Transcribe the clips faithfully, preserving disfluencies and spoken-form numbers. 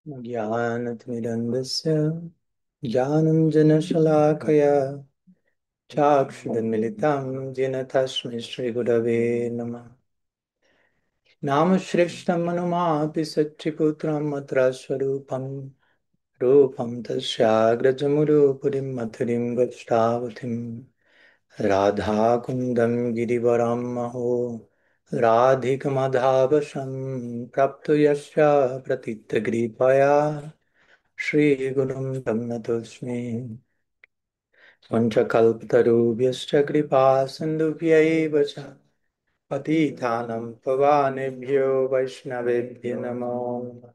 ज्ञानतिमिरन्दस्य ज्ञानं जनशलाकया चाक्षुरुन्मिलितं येन तस्मै श्रीगुरवे नमः। नामश्रेष्ठं मनुमापि सच्चिपुत्रं अत्र स्वरूपं रूपं तस्याग्रजमुरुपुरीं मथुरीं गच्छावथिं राधाकुन्दं गिरिवरं महो राधिकमधावशं प्राप्तो यस्य प्रतितगृपया श्रीगुरुं तं नतोऽस्मि। पञ्चकल्पतरुभ्यश्च कृपा सिन्धुभ्यैव च पतितानं पवानेभ्यो वैष्णवेभ्यो नमो नमः।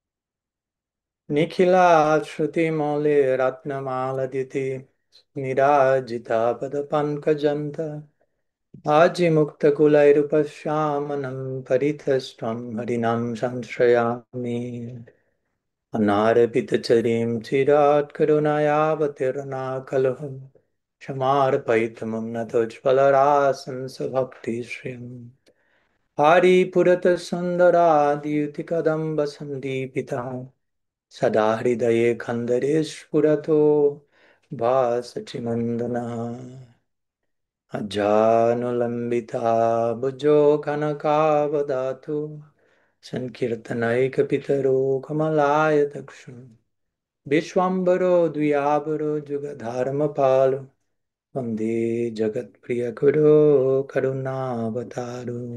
निखिलाश्रुतिमौले रत्नमालदिति निराजिता पदपङ्कजन्त आजिमुक्तकुलैरुपश्यामनं परितस्त्वं हरिणां संश्रयामि। अनारपितचरीं चिरात्करुणयावतीर्णा कलहं क्षमार्पयितुं नतोज्ज्वलरासं स्वभक्तिश्रियम् हारिपुरतसुन्दराद्युतिकदम्बसन्दीपितः सदा हृदये खन्दरे स्फुरतो भासचिनन्दनः अजानुलम्बिता भुजो कनकावदातु सङ्कीर्तनैकपितरो कमलायतक्षु विश्वाम्बरो द्वियावरो जुगधर्मपालो वन्दे जगत्प्रियगुरो करुणावतारो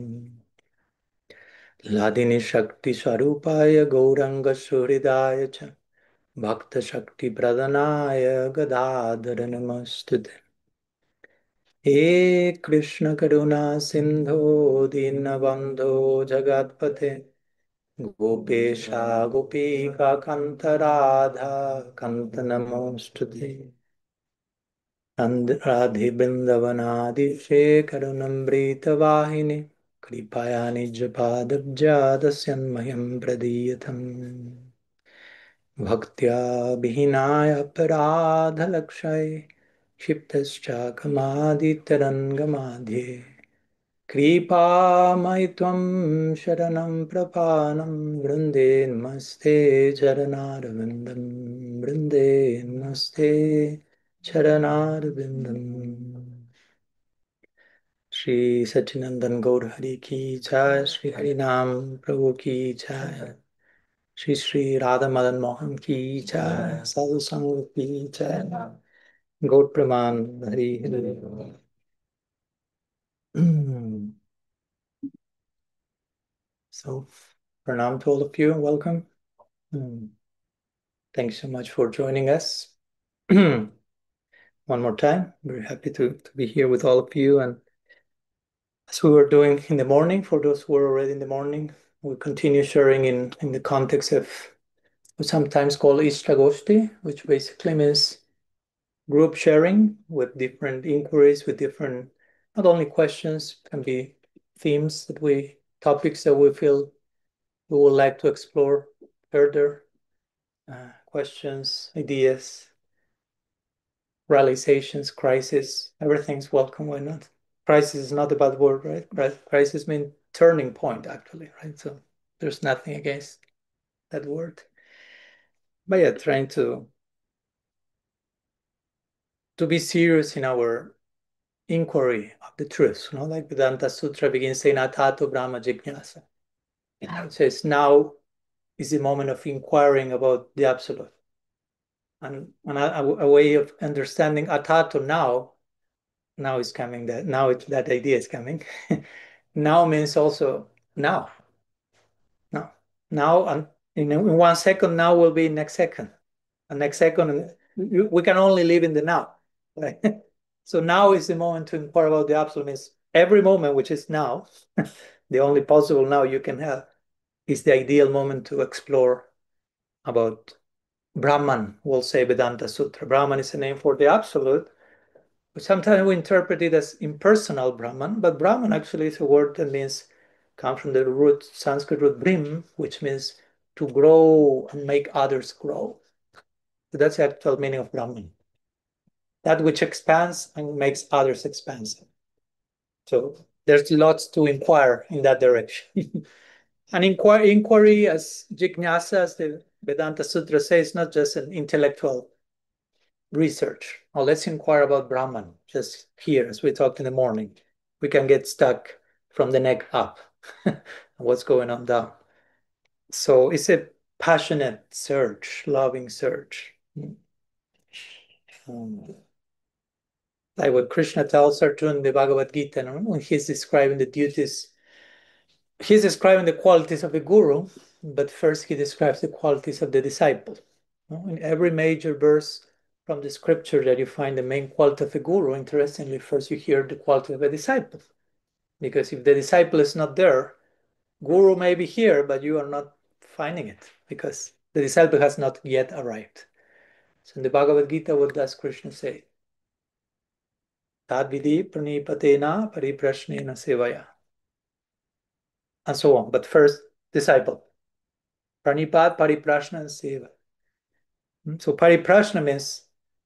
लादिनी शक्तिस्वरूपाय गौरङ्गसुहृदाय च भक्तशक्तिप्रदनाय गदाधर नमस्तुते। हे कृष्णकरुणा सिन्धो दीनबन्धो जगत्पते गोपेशा गोपीकान्त राधा कान्त नमोऽस्तुते। राधे वृन्दवनादिशेखरनमृतवाहिनि कृपया निजपादब्जादस्यन्मह्यं प्रदीयतम्। भक्त्या विहीनाय अपराधलक्षये क्षिप्तश्चाकमादितरङ्गमाध्ये कृपामयि त्वं शरणं प्रपानं वृन्दे नमस्ते चरणारविन्दं वृन्दे नमस्ते चरणारविन्दम्। श्री सच्चिनंदन गौर हरि की जय, श्री हरिनाम प्रभु की जय, श्री श्री राधा मदन मोहन की जय, साधु संग की जय, गौर प्रमाण Hari Hari. So, pranam to all of you and welcome. Mm. Thanks so much for joining us. One more time, very happy to, to be here with all of you. And as we were doing in the morning, for those who are already in the morning, we continue sharing in, in the context of we sometimes call Ishtagoshti, which basically means group sharing with different inquiries, with different, not only questions, can be themes that we, topics that we feel we would like to explore further, uh, questions, ideas, realizations, crisis, everything's welcome, why not? Crisis is not a bad word, right? Crisis means turning point, actually, right? So there's nothing against that word. But yeah, trying to to be serious in our inquiry of the truth, you know, like Vedanta Sutra begins saying Atato Brahma Jignasa. It says now is the moment of inquiring about the absolute. And, and a, a way of understanding Atato now, now is coming that now it, that idea is coming. Now means also now. Now. Now and in, in one second, now will be next second. And next second, we can only live in the now. Right? So now is the moment to inquire about the absolute. Means every moment, which is now, the only possible now you can have, is the ideal moment to explore about Brahman. We'll say Vedanta Sutra. Brahman is a name for the absolute. But sometimes we interpret it as impersonal Brahman, but Brahman actually is a word that means come from the root Sanskrit root brim, which means to grow and make others grow. So that's the actual meaning of Brahman. That which expands and makes others expansive. So there's lots to inquire in that direction. An inquiry, inquiry as Jignasa, as the Vedanta Sutra says, not just an intellectual research. Oh, let's inquire about Brahman just here, as we talked in the morning. We can get stuck from the neck up. What's going on down? So it's a passionate search, loving search. Um, like what Krishna tells Arjuna in the Bhagavad Gita, when he's describing the duties, he's describing the qualities of a guru, but first he describes the qualities of the disciple. In every major verse from the scripture that you find the main quality of a guru, interestingly, first you hear the quality of a disciple. Because if the disciple is not there, guru may be here, but you are not finding it because the disciple has not yet arrived. So in the Bhagavad Gita, what does Krishna say? Tadvidi pranipatena pariprashnena sevaya. And so on. But first, disciple. Pranipat, pariprashna, and seva. So pariprashna means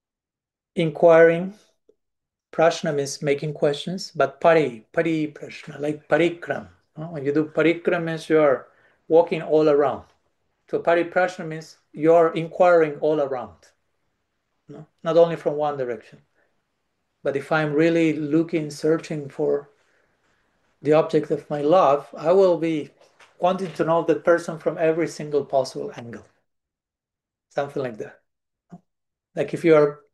inquiring. Prashna means making questions, but pari, pari prashna, like parikram. When you do parikram means you are walking all around. So pariprashna means you're inquiring all around, no? Not only from one direction. But if I'm really looking, searching for the object of my love, I will be wanting to know that person from every single possible angle. Something like that. Like if you are,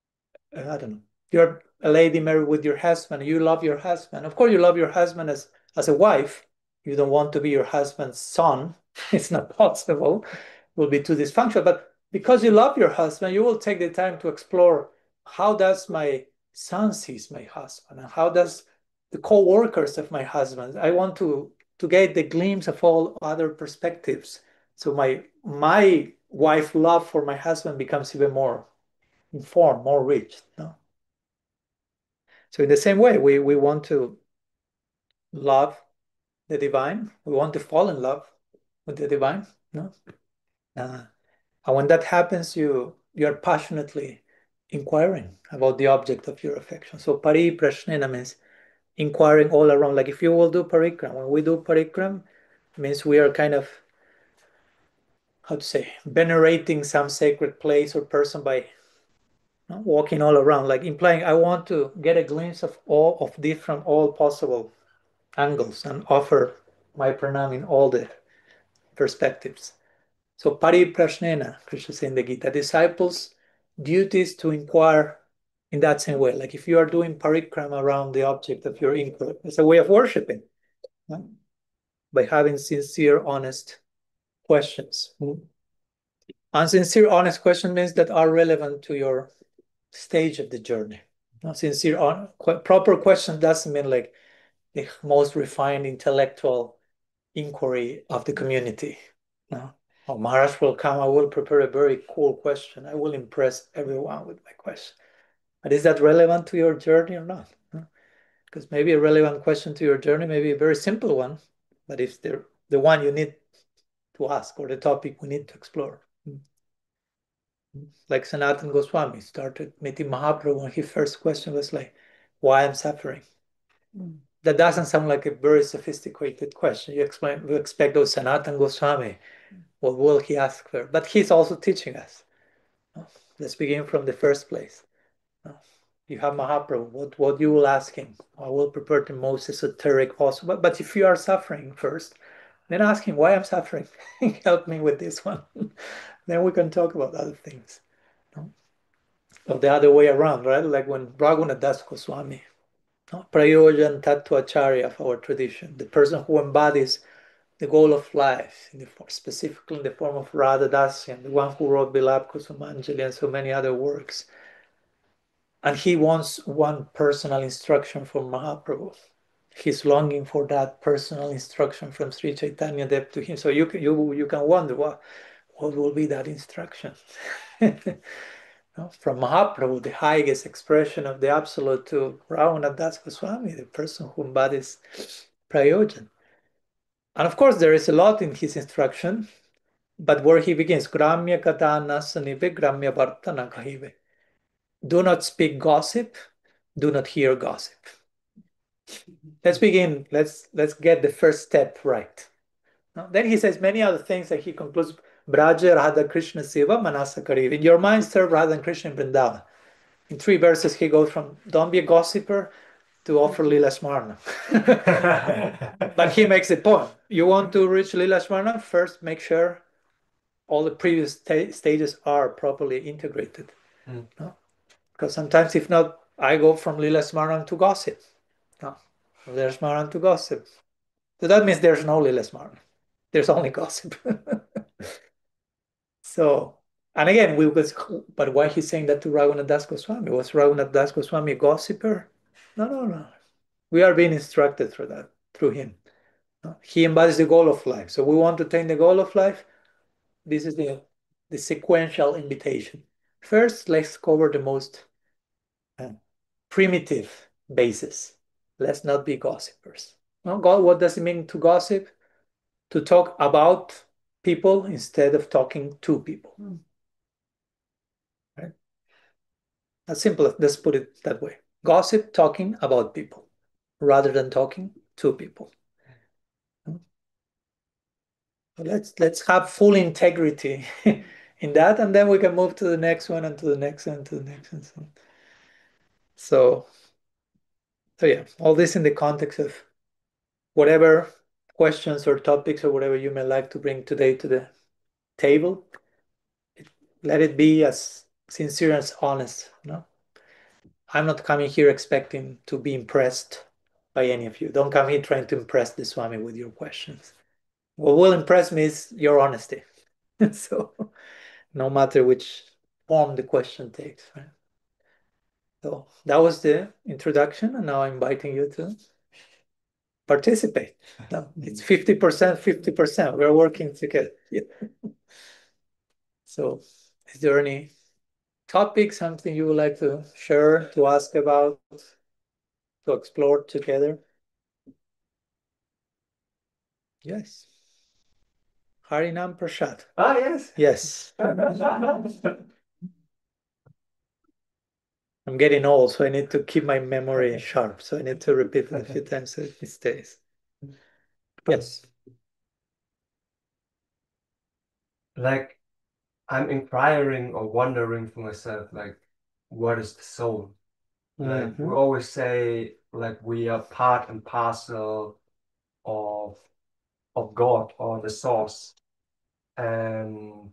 I don't know, you're a lady married with your husband, you love your husband. Of course, you love your husband as, as a wife. You don't want to be your husband's son. It's not possible. It will be too dysfunctional. But because you love your husband, you will take the time to explore how does my son sees my husband and how does the co-workers of my husband. I want to, to get the glimpse of all other perspectives. So my my wife love for my husband becomes even more informed, more rich. No? So in the same way, we, we want to love the divine. We want to fall in love with the divine. No? Uh, and when that happens, you you are passionately inquiring about the object of your affection. So pari prashnena means inquiring all around. Like if you will do parikram, when we do parikram, means we are kind of, how to say, venerating some sacred place or person by walking all around, like implying I want to get a glimpse of all of different, all possible angles and offer my pranam in all the perspectives. So pariprashnena, Krishna says in the Gita, disciples' duty is to inquire in that same way. Like if you are doing parikram around the object of your inquiry, it's a way of worshiping, right? By having sincere, honest questions. And sincere, honest questions means that are relevant to your stage of the journey. Now, sincere, on, proper question doesn't mean like the most refined intellectual inquiry of the community. No? Oh, Maharaj will come, I will prepare a very cool question. I will impress everyone with my question. But is that relevant to your journey or not? No? Because maybe a relevant question to your journey may be a very simple one, but it's the, the one you need to ask or the topic we need to explore. Like Sanatan Goswami started meeting Mahaprabhu when his first question was like, why I'm suffering? Mm. That doesn't sound like a very sophisticated question. You explain, you expect, oh, Sanatan Goswami, what will he ask for? But he's also teaching us. Let's begin from the first place. You have Mahaprabhu, what, what you will ask him? I will prepare the most esoteric possible. But, but if you are suffering first, then ask him why I'm suffering. Help me with this one. Then we can talk about other things. No? Or the other way around, right? Like when Raghunath Das Goswami, no? Prayojan Tattvacharya of our tradition, the person who embodies the goal of life, in the, specifically in the form of Radha Dasyan, the one who wrote Bilab Kusumanjali and so many other works. And he wants one personal instruction from Mahaprabhu. He's longing for that personal instruction from Sri Chaitanya Dev to him. So you can, you, you can wonder what, what will be that instruction. From Mahaprabhu, the highest expression of the Absolute, to Raghunath Das Goswami, the person who embodies Prayojan. And of course, there is a lot in his instruction, but where he begins, Gramya Katana Sanive Gramya Vartana Kahive. Do not speak gossip, do not hear gossip. Let's begin. Let's let's get the first step right. No? Then he says many other things that he concludes, Braja Radha Krishna Seva Manasa Kariv. In your mind, serve Radha and Krishna in Vrindavan. In three verses, he goes from don't be a gossiper to offer Lila Smarna. But he makes a point. You want to reach Lila Smarna? First, make sure all the previous sta- stages are properly integrated. Mm. No? Because sometimes, if not, I go from Lila Smarna to gossip. No? Lila Smarna to gossip. So that means there's no Lila Smarna. There's only gossip. So, and again, we was, but why he's saying that to Raghunath Das Goswami? Was Raghunath Das Goswami a gossiper? No, no, no. We are being instructed through that, through him. He embodies the goal of life. So we want to attain the goal of life. This is the, the sequential invitation. First, let's cover the most uh, primitive basis. Let's not be gossipers. Well, God, what does it mean to gossip? To talk about people instead of talking to people. Mm. Right? As simple as, let's put it that way. Gossip, talking about people rather than talking to people. Let's let's have full integrity in that, and then we can move to the next one and to the next and to the next and so on. So, so yeah, all this in the context of whatever questions or topics or whatever you may like to bring today to the table. It, let it be as sincere as honest. No, I'm not coming here expecting to be impressed by any of you. Don't come here trying to impress the Swami with your questions. What will impress me is your honesty. So, no matter which form the question takes, right? So that was the introduction, and now I'm inviting you to participate. No, it's fifty percent, fifty percent. We're working together. Yeah. So is there any topic, something you would like to share, to ask about, to explore together? Yes. Harinam Prasad. Ah, yes. Yes. I'm getting old, so I need to keep my memory sharp. So I need to repeat it a few times so it stays. Yes. Like, I'm inquiring or wondering for myself, like, what is the soul? Like, Mm-hmm. we always say, like, we are part and parcel of of God or the source. And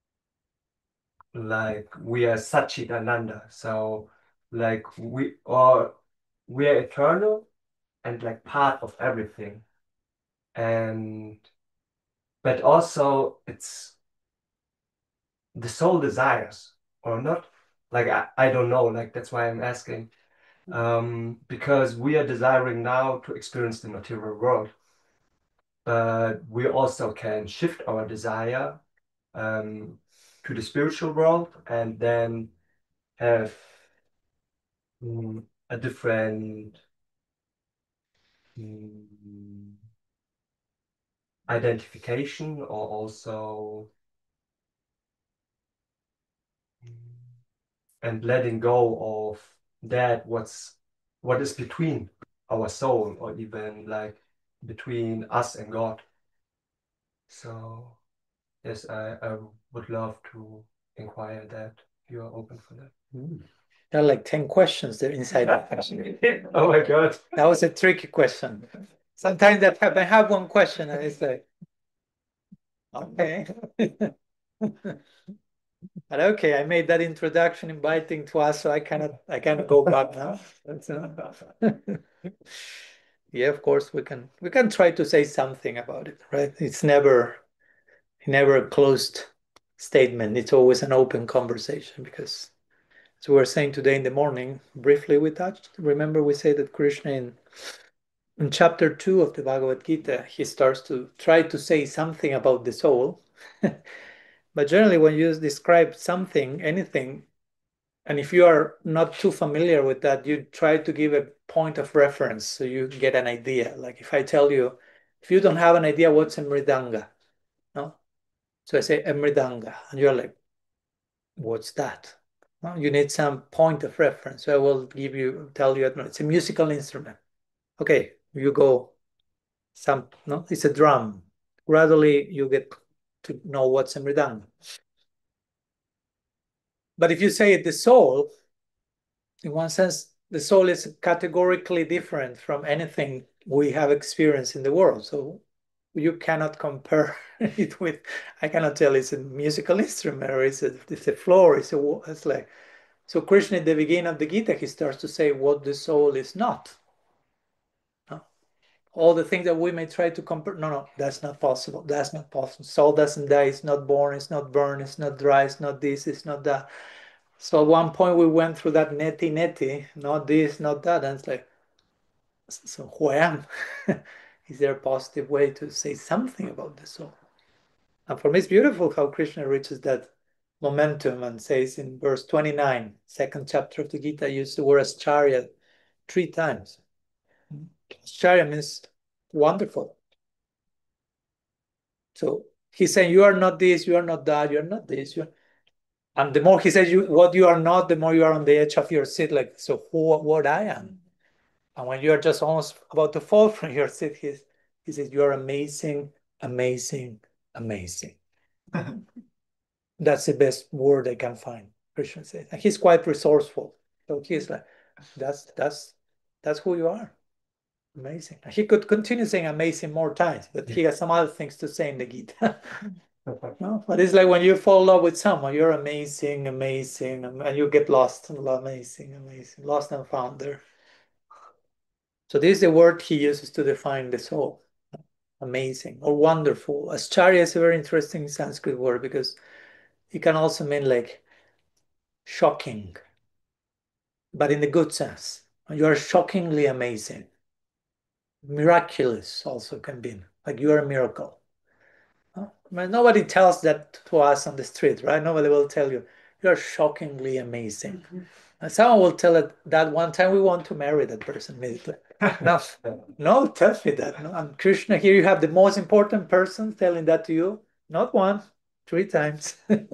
like we are Satchitananda. So like we are we are eternal and like part of everything. And but also it's the soul desires or not. Like I, I don't know, like that's why I'm asking. Um, because we are desiring now to experience the material world. But we also can shift our desire um, to the spiritual world and then have mm, a different mm, identification or also mm, and letting go of that what's what is between our soul or even like between us and God. So yes, I, I would love to inquire that if you are open for that. Mm. There are like ten questions there inside that question. Oh my God. That was a tricky question. Sometimes I have, I have one question and it's like, okay. But okay, I made that introduction inviting to us, so I cannot I cannot go back now. That's, uh, yeah, of course we can we can try to say something about it, right? It's never never a closed statement. It's always an open conversation because as we were saying today in the morning, briefly we touched. Remember, we said that Krishna in, in chapter two of the Bhagavad Gita, he starts to try to say something about the soul. But generally, when you describe something, anything, and if you are not too familiar with that, you try to give a point of reference so you get an idea. Like if I tell you, if you don't have an idea what's a mridanga, no? So I say a mridanga, and you're like, what's that? Well, you need some point of reference. So I will give you, tell you, no, it's a musical instrument. Okay, you go, some, no, it's a drum. gradually you get to know what's Samridhana. But if you say the soul, in one sense, the soul is categorically different from anything we have experienced in the world. So you cannot compare it with, I cannot tell it's a musical instrument or it's a, it's a floor, it's, a, it's like, so Krishna at the beginning of the Gita, he starts to say what the soul is not. No? All the things that we may try to compare, no, no, that's not possible. That's not possible. Soul doesn't die, it's not born, it's not burned, it's not dry, it's not this, it's not that. So at one point we went through that neti neti, not this, not that, and it's like, so who I am? Is there a positive way to say something about the soul? And for me, it's beautiful how Krishna reaches that momentum and says in verse twenty-nine, second chapter of the Gita, use the word ascharya three times. Ascharya means wonderful. So he's saying, you are not this, you are not that, you are not this. You're... And the more he says you, what you are not, the more you are on the edge of your seat, like, so who, what I am. And when you are just almost about to fall from your seat, he, he says, you are amazing, amazing, amazing. That's the best word I can find, Krishna says. And he's quite resourceful. So he's like, that's that's that's who you are. Amazing. And he could continue saying amazing more times, but he has some other things to say in the Gita. No? But it's like when you fall in love with someone, you're amazing, amazing, and you get lost. Amazing, amazing, lost and found there. So this is the word he uses to define the soul. Amazing or wonderful. Ascharya is a very interesting Sanskrit word because it can also mean like shocking, but in the good sense. You are shockingly amazing. Miraculous also can be like you are a miracle. I mean, nobody tells that to us on the street, right? Nobody will tell you you are shockingly amazing. Mm-hmm. And someone will tell it that one time we want to marry that person immediately. No, no, tell me that. No, and Krishna, here you have the most important person telling that to you, not one, three times.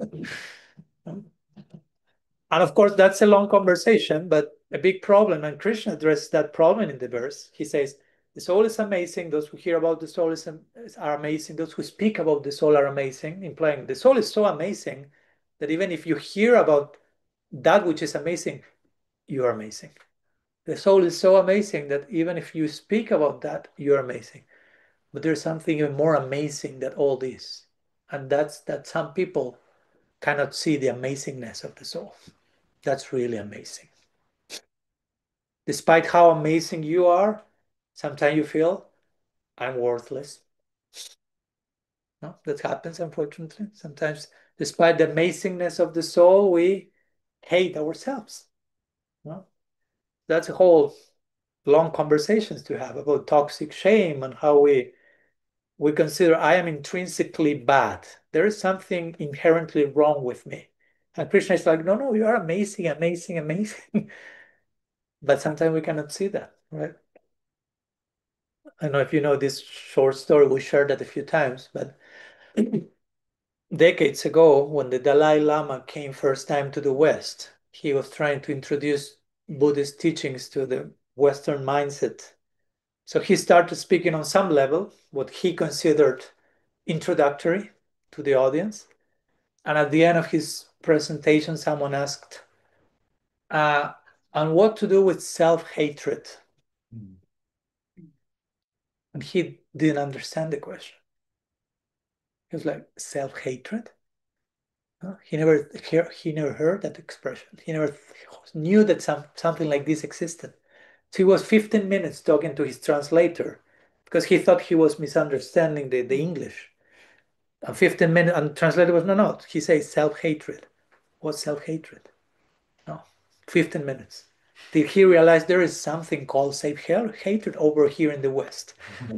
And of course, that's a long conversation, but a big problem. And Krishna addresses that problem in the verse. He says, the soul is amazing. Those who hear about the soul is, are amazing. Those who speak about the soul are amazing, implying the soul is so amazing that even if you hear about that which is amazing, you are amazing. The soul is so amazing that even if you speak about that, you're amazing. But there's something even more amazing than all this. And that's that some people cannot see the amazingness of the soul. That's really amazing. Despite how amazing you are, sometimes you feel, I'm worthless. No, that happens, unfortunately. Sometimes, despite the amazingness of the soul, we hate ourselves. No? That's a whole long conversations to have about toxic shame and how we we consider I am intrinsically bad. There is something inherently wrong with me. And Krishna is like, no, no, you are amazing, amazing, amazing. But sometimes we cannot see that, right? I don't know if you know this short story, we shared that a few times, but decades ago, when the Dalai Lama came first time to the West, he was trying to introduce Buddhist teachings to the Western mindset. So he started speaking on some level, what he considered introductory to the audience. And at the end of his presentation, someone asked, uh, and what to do with self-hatred? Mm. And he didn't understand the question. He was like, self-hatred? Huh? He never hear, he never heard that expression. He never knew that some, something like this existed. So he was fifteen minutes talking to his translator because he thought he was misunderstanding the, the English. And fifteen minutes, and the translator was, no, no, he says self-hatred. What's self-hatred? No, fifteen minutes. Did he realize there is something called self-hatred over here in the West?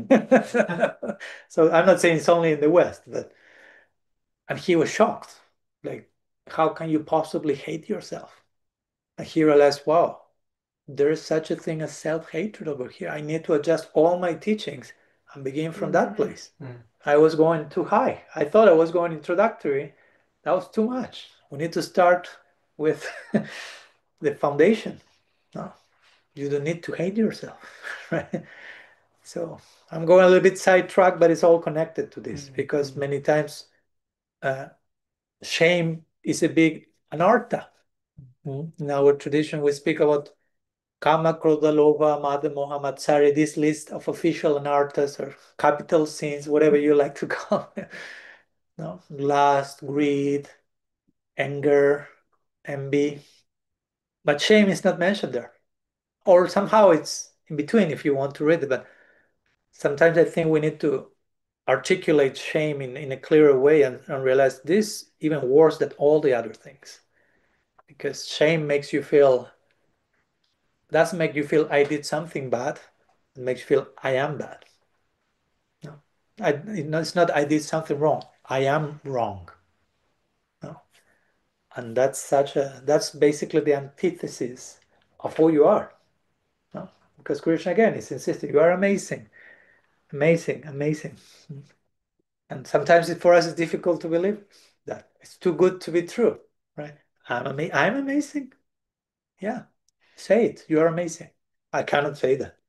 So I'm not saying it's only in the West, but, and he was shocked. Like, how can you possibly hate yourself? And he realized, wow, there is such a thing as self-hatred over here. I need to adjust all my teachings and begin from that place. Mm. I was going too high. I thought I was going introductory. That was too much. We need to start with the foundation. No, you don't need to hate yourself, right? So I'm going a little bit sidetracked, but it's all connected to this, Mm-hmm. because many times uh, shame is a big anartha. Mm-hmm. In our tradition, we speak about Kama, Krodha, Lobha, Mada, Moha, Matsari, this list of official anarthas or capital sins, whatever you like to call it. No? Lust, greed, anger, envy. But shame is not mentioned there. Or somehow it's in between if you want to read it. But sometimes I think we need to articulate shame in, in a clearer way and, and realize this even worse than all the other things. Because shame makes you feel, doesn't make you feel I did something bad. It makes you feel I am bad. No, I, it's not I did something wrong. I am wrong. No. And that's such a, that's basically the antithesis of who you are. No? Because Krishna again is insisting, you are amazing, amazing, amazing. And sometimes it, for us, it's difficult to believe that. It's too good to be true, right? I'm, ama- I'm amazing. Yeah, say it. You are amazing. I cannot say that.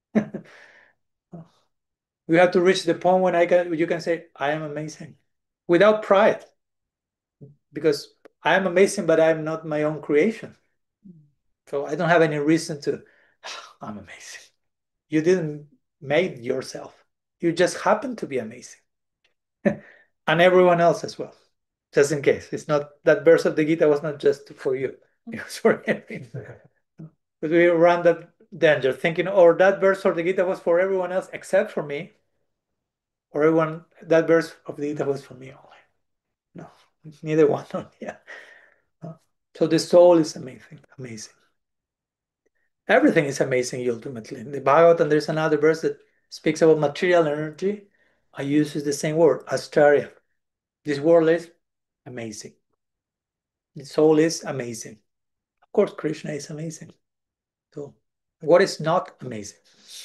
We have to reach the point when I can, you can say, I am amazing without pride, because I am amazing, but I am not my own creation. So I don't have any reason to, I'm amazing. You didn't make yourself. You just happen to be amazing. And everyone else as well. Just in case. It's not, that verse of the Gita was not just for you. It was for everyone. But we run that danger thinking, or that verse of the Gita was for everyone else except for me, or everyone, that verse of the Gita was for me only. No, neither one. Yeah. No. So the soul is amazing, amazing. Everything is amazing ultimately. In the Bhagavatam, there's another verse that speaks about material energy. I uses the same word, Astarya. This world is amazing. The soul is amazing. Of course, Krishna is amazing. So, what is not amazing?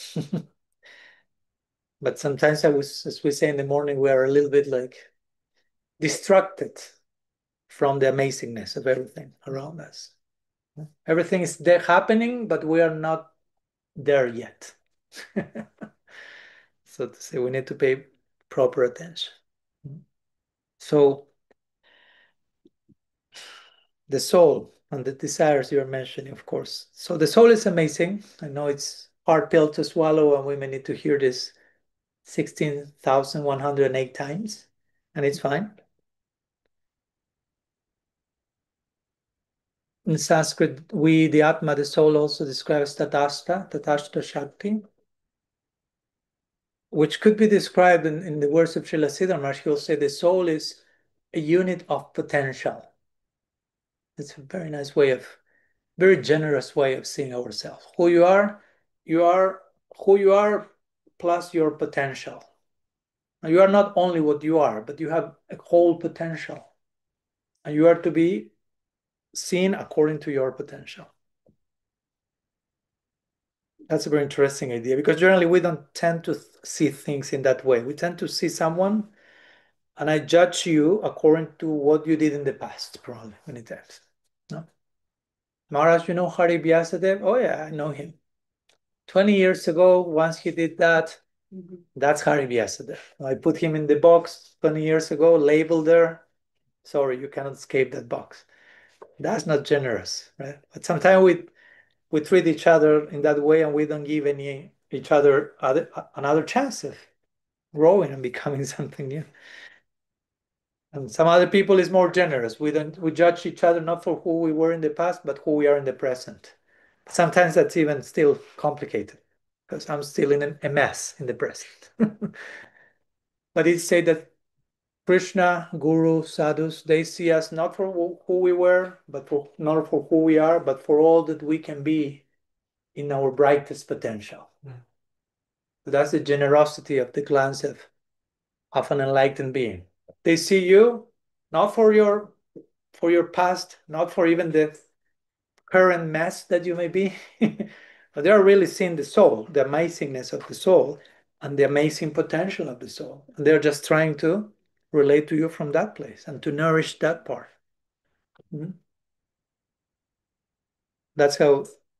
But sometimes I was, as we say in the morning, we are a little bit like distracted from the amazingness of everything around us. Everything is there happening, but we are not there yet. So to say, we need to pay proper attention. So the soul and the desires you're mentioning, of course. So the soul is amazing. I know it's hard pill to swallow, and we may need to hear this sixteen thousand one hundred eight times, and it's fine. In Sanskrit, we, the Atma, the soul, also describes Tatashta, Tatashta Shakti, which could be described in, in the words of Srila Siddhar Maharaj. He'll say the soul is a unit of potential. It's a very nice way of, very generous way of seeing ourselves. Who you are, you are who you are plus your potential. And you are not only what you are, but you have a whole potential. And you are to be seen according to your potential. That's a very interesting idea, because generally we don't tend to see things in that way. We tend to see someone and I judge you according to what you did in the past, probably many times. No? Maharaj, you know Hari Vyasadeva? Oh yeah, I know him. twenty years ago, once he did that, that's Hari Vyasadeva. I put him in the box twenty years ago, labeled there. Sorry, you cannot escape that box. That's not generous, right? But sometimes we we treat each other in that way, and we don't give any each other other, another chance of growing and becoming something new. And some other people is more generous. We don't we judge each other not for who we were in the past, but who we are in the present. Sometimes that's even still complicated, because I'm still in a mess in the present. But it say that Krishna, Guru, sadhus, they see us not for who we were, but for not for who we are, but for all that we can be in our brightest potential. Mm. So that's the generosity of the glance of, of an enlightened being. They see you not for your for your past, not for even the current mess that you may be, but they are really seeing the soul, the amazingness of the soul, and the amazing potential of the soul. And they're just trying to relate to you from that place and to nourish that part. Mm-hmm. That's how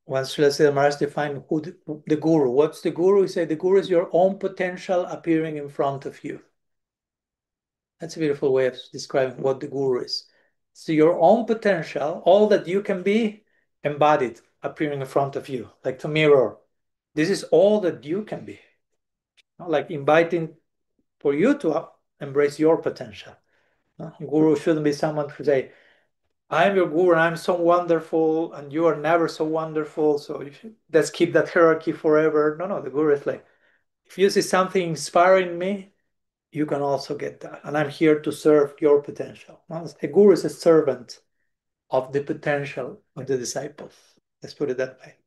once Srila Siddhartha Maharaj defined who the, the guru. What's the guru? He said the guru is your own potential appearing in front of you. That's a beautiful way of describing what the guru is. So your own potential, all that you can be, embodied, appearing in front of you, like the mirror. This is all that you can be. Like inviting for you to embrace your potential. Guru shouldn't be someone who say, I'm your guru and I'm so wonderful and you are never so wonderful, so you should, let's keep that hierarchy forever. No, no, the guru is like, if you see something inspiring me, you can also get that. And I'm here to serve your potential. A guru is a servant of the potential of the disciple. Let's put it that way.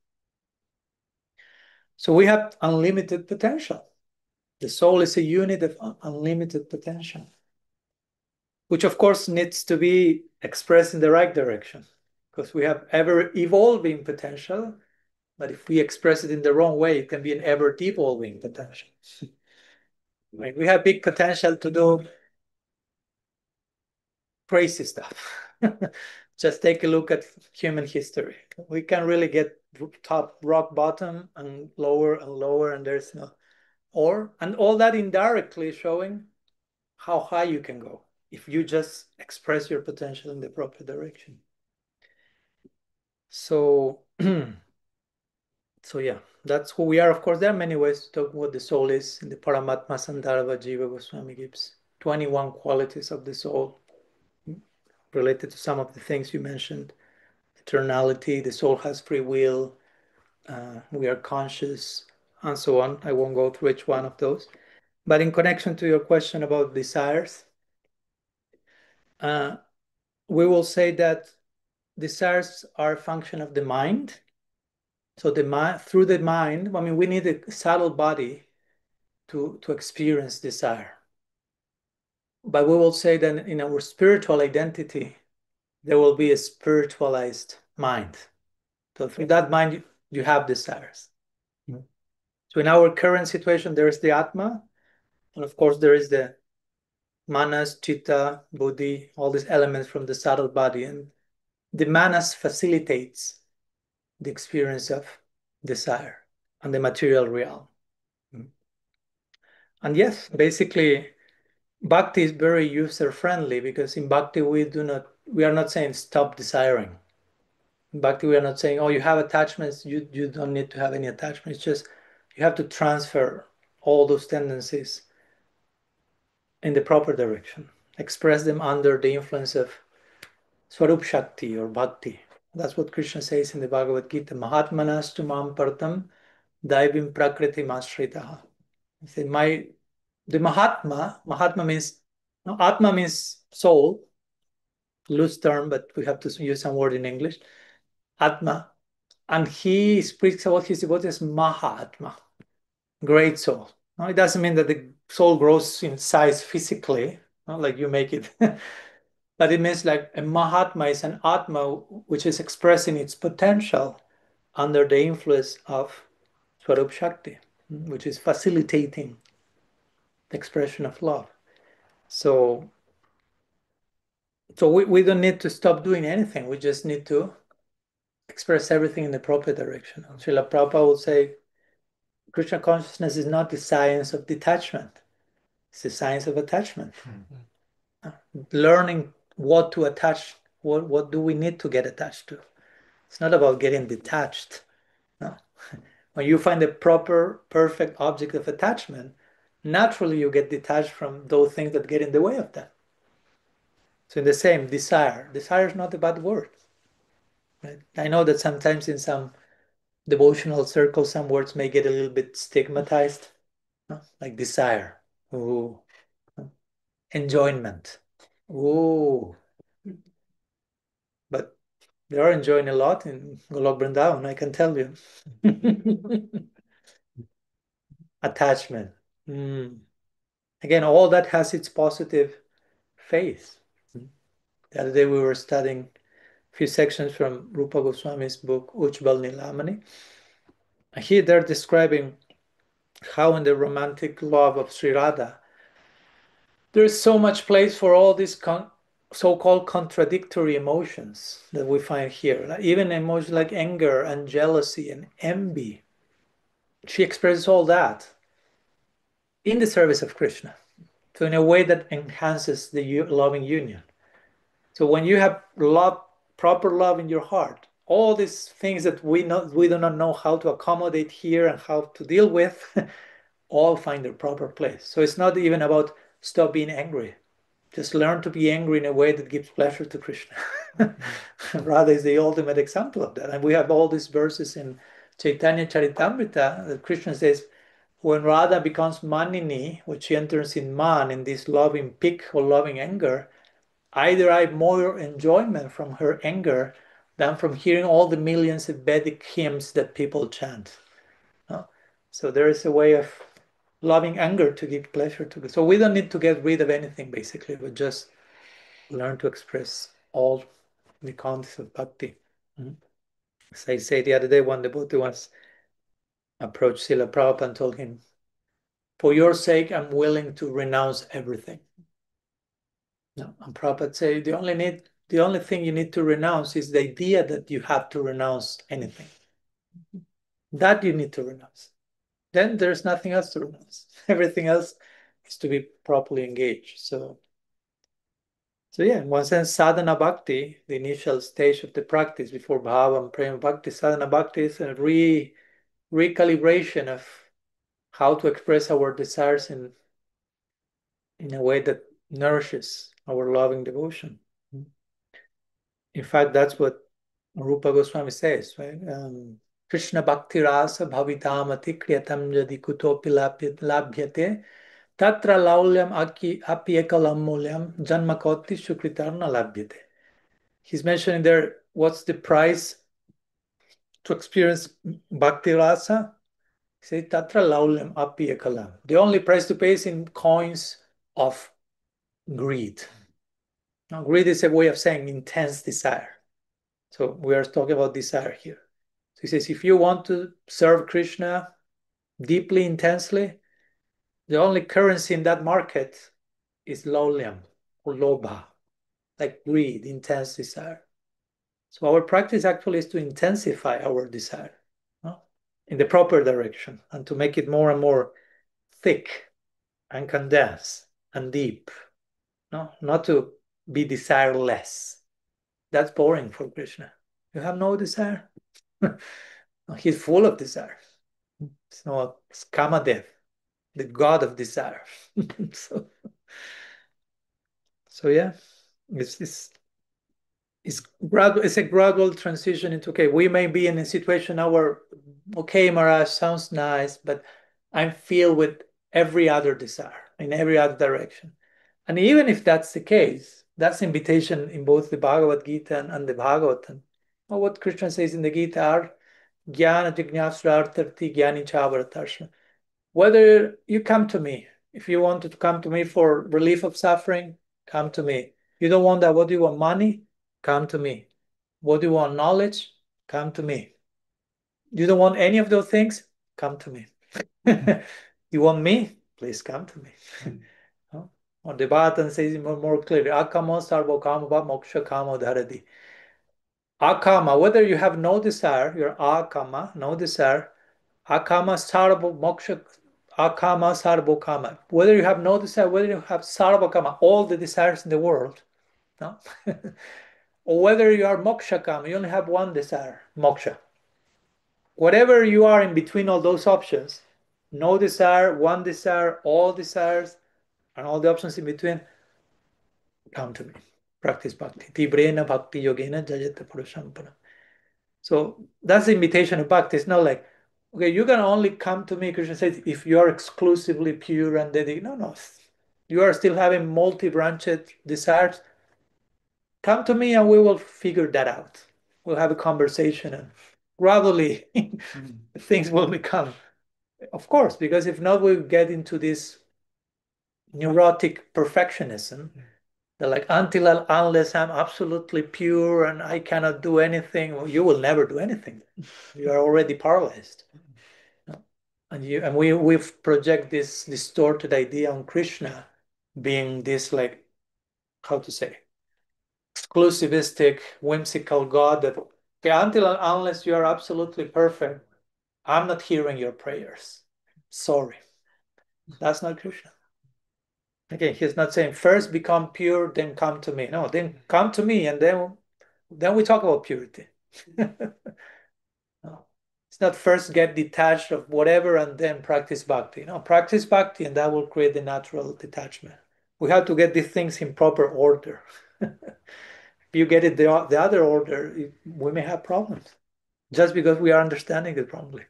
So we have unlimited potential. The soul is a unit of unlimited potential, which of course needs to be expressed in the right direction, because we have ever evolving potential, but if we express it in the wrong way, it can be an ever devolving potential. Like we have big potential to do crazy stuff. Just take a look at human history. We can really get top rock bottom and lower and lower, and there's no, or, and all that indirectly showing how high you can go if you just express your potential in the proper direction. So, so yeah, that's who we are. Of course, there are many ways to talk what the soul is. In the Paramatma Sandarbha, Jiva Goswami gives twenty-one qualities of the soul related to some of the things you mentioned. Eternality, the soul has free will, uh, we are conscious, and so on. I won't go through each one of those. But in connection to your question about desires, uh, we will say that desires are a function of the mind. So the mind, through the mind, I mean, we need a subtle body to, to experience desire. But we will say that in our spiritual identity, there will be a spiritualized mind. So through that mind, you, you have desires. Mm-hmm. So in our current situation, there is the Atma, and of course there is the Manas, Chitta, Buddhi, all these elements from the subtle body. And the Manas facilitates the experience of desire and the material realm. Mm-hmm. And yes, basically, Bhakti is very user-friendly, because in Bhakti we do not, we are not saying stop desiring. In Bhakti we are not saying, oh, you have attachments, you, you don't need to have any attachments. It's just you have to transfer all those tendencies in the proper direction. Express them under the influence of Swarup Shakti or Bhakti. That's what Krishna says in the Bhagavad Gita. Mahatmanastu mam partam daivim prakriti mashritaha. He said, my, the Mahatma, Mahatma means, no, Atma means soul, loose term, but we have to use some word in English. Atma. And he speaks about his devotees as Mahatma, great soul. No, it doesn't mean that the soul grows in size physically, no, like you make it. But it means like a Mahatma is an Atma which is expressing its potential under the influence of Swarup Shakti, which is facilitating the expression of love. So, so we, we don't need to stop doing anything. We just need to express everything in the proper direction. Srila Prabhupada would say, Krishna consciousness is not the science of detachment. It's the science of attachment. Mm-hmm. Learning what to attach, what, what do we need to get attached to? It's not about getting detached. No. When you find a proper, perfect object of attachment, naturally you get detached from those things that get in the way of that. So in the same, desire. Desire is not a bad word. Right? I know that sometimes in some devotional circles, some words may get a little bit stigmatized, no? Like desire. Ooh. Enjoyment. Ooh. But they are enjoying a lot in Golok Vrindavan, I can tell you. Attachment. Mm. Again, all that has its positive face. The other day we were studying a few sections from Rupa Goswami's book, Ujjval Nilamani. Here they're describing how in the romantic love of Sri Radha, there is so much place for all these con so-called contradictory emotions that we find here, like even emotions like anger and jealousy and envy. She expresses all that in the service of Krishna, so in a way that enhances the loving union. So when you have love, proper love in your heart, all these things that we not we do not know how to accommodate here and how to deal with, all find their proper place. So it's not even about stop being angry. Just learn to be angry in a way that gives pleasure to Krishna. Radha is the ultimate example of that. And we have all these verses in Chaitanya Charitamrita that Krishna says, when Radha becomes Manini, when she enters in man, in this loving pique or loving anger, I derive more enjoyment from her anger than from hearing all the millions of Vedic hymns that people chant. No? So there is a way of loving anger to give pleasure to. So we don't need to get rid of anything, basically, but just learn to express all the contents of bhakti. Mm-hmm. As I say the other day, one devotee once approached Srila Prabhupada and told him, for your sake, I'm willing to renounce everything. No, and Prabhupada said, the only need, the only thing you need to renounce is the idea that you have to renounce anything. That you need to renounce. Then there's nothing else to renounce. Everything else is to be properly engaged. So, so yeah, in one sense, sadhana bhakti, the initial stage of the practice before bhava and prema bhakti, sadhana bhakti is a re recalibration of how to express our desires in in a way that nourishes our loving devotion. In fact, that's what Rupa Goswami says, right? Um, Krishna Bhakti Rasa Bhavitamati Kriyatam Jadi Kutopi Labhyate Tatra Laulyam Aki Apiekalam Mulyam Janmakoti Shukritarna Labhyate. He's mentioning there what's the price to experience Bhakti Rasa? He says Tatra Laulyam Apiekalam. The only price to pay is in coins of greed. Now, greed is a way of saying intense desire. So we are talking about desire here. So he says, if you want to serve Krishna deeply, intensely, the only currency in that market is laulyam or lobha, like greed, intense desire. So our practice actually is to intensify our desire, no? In the proper direction and to make it more and more thick and condensed and deep, no? Not to be desireless. That's boring for Krishna. You have no desire. He's full of desire. It's not it's Kamadev, the god of desire. so, so yeah, it's, it's it's gradual. It's a gradual transition into okay. We may be in a situation now where okay, Maharaj sounds nice, but I'm filled with every other desire in every other direction. And even if that's the case, that's invitation in both the Bhagavad Gita and, and the Bhagavatam. Or what Krishna says in the Gita are Jnana Jignasrartarthi Jnani Chavaratarshna. Whether you come to me, if you want to come to me for relief of suffering, come to me. You don't want that, what do you want? Money? Come to me. What do you want? Knowledge? Come to me. You don't want any of those things? Come to me. You want me? Please come to me. Huh? Or the Bhagavatam says more, more clearly, Akamo sarvo kama va moksha kamo dharati. Akama, whether you have no desire, you're akama, no desire, akama sarvo moksha, akama sarvo kama. Whether you have no desire, whether you have sarva kama, all the desires in the world, no? Or whether you are moksha kama, you only have one desire, moksha. Whatever you are in between all those options, no desire, one desire, all desires, and all the options in between, come to me. Practice bhakti. Tibrena bhakti yogena jayate purushampana. So that's the invitation of bhakti. It's not like, okay, you can only come to me, Krishna says, if you are exclusively pure and dedicated. No, no. You are still having multi-branched desires. Come to me and we will figure that out. We'll have a conversation and gradually things will become, of course, because if not, we'll get into this neurotic perfectionism. They're like, until unless I'm absolutely pure and I cannot do anything, well, you will never do anything. You are already paralyzed. And you and we we project this distorted idea on Krishna being this, like, how to say, exclusivistic, whimsical God that, okay, until unless you are absolutely perfect, I'm not hearing your prayers. Sorry. That's not Krishna. Again, he's not saying first become pure, then come to me. No, then come to me, and then then we talk about purity. No. It's not first get detached of whatever and then practice bhakti. No, practice bhakti, and that will create the natural detachment. We have to get these things in proper order. If you get it the, the other order, it, we may have problems just because we are understanding it wrongly.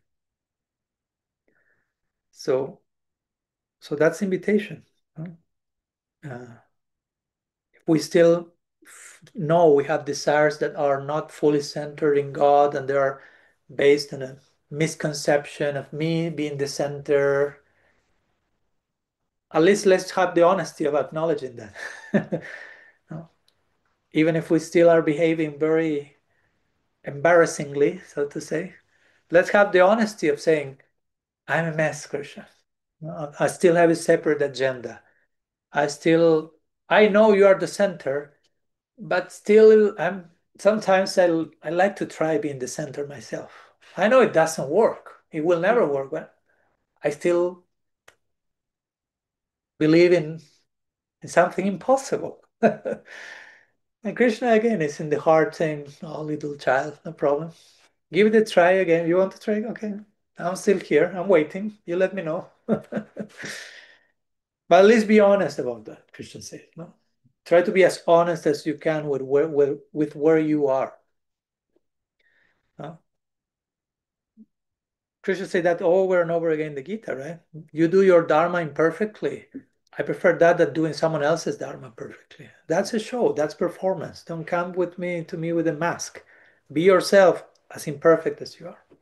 So, so that's invitation. Uh, if we still know we have desires that are not fully centered in God and they are based on a misconception of me being the center, at least let's have the honesty of acknowledging that. No? Even if we still are behaving very embarrassingly, so to say, let's have the honesty of saying, I'm a mess, Krishna. I still have a separate agenda. I still, I know you are the center, but still, I'm sometimes I I like to try being the center myself. I know it doesn't work. It will never work, but I still believe in, in something impossible. And Krishna again is in the heart saying, "Oh, little child, no problem. Give it a try again. You want to try? Okay, I'm still here. I'm waiting. You let me know." But at least be honest about that, Krishna says. No, try to be as honest as you can with where, with, with where you are. No? Krishna said that over and over again in the Gita, right? You do your dharma imperfectly. I prefer that than doing someone else's dharma perfectly. That's a show. That's performance. Don't come with me to me with a mask. Be yourself as imperfect as you are.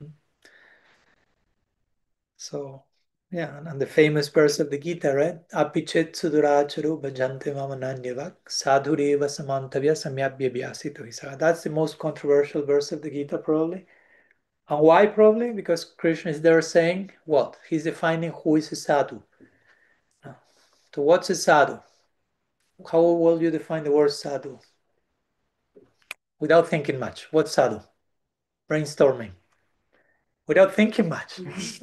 So, yeah, and, and the famous verse of the Gita, right? Apichet suduracharo bhajante mama nanyavak sadhureva samantavya samyabhya vyasito hisa. That's the most controversial verse of the Gita, probably. And why probably? Because Krishna is there saying what? He's defining who is a sadhu. So what's a sadhu? How will you define the word sadhu? Without thinking much. What's sadhu? Brainstorming. Without thinking much.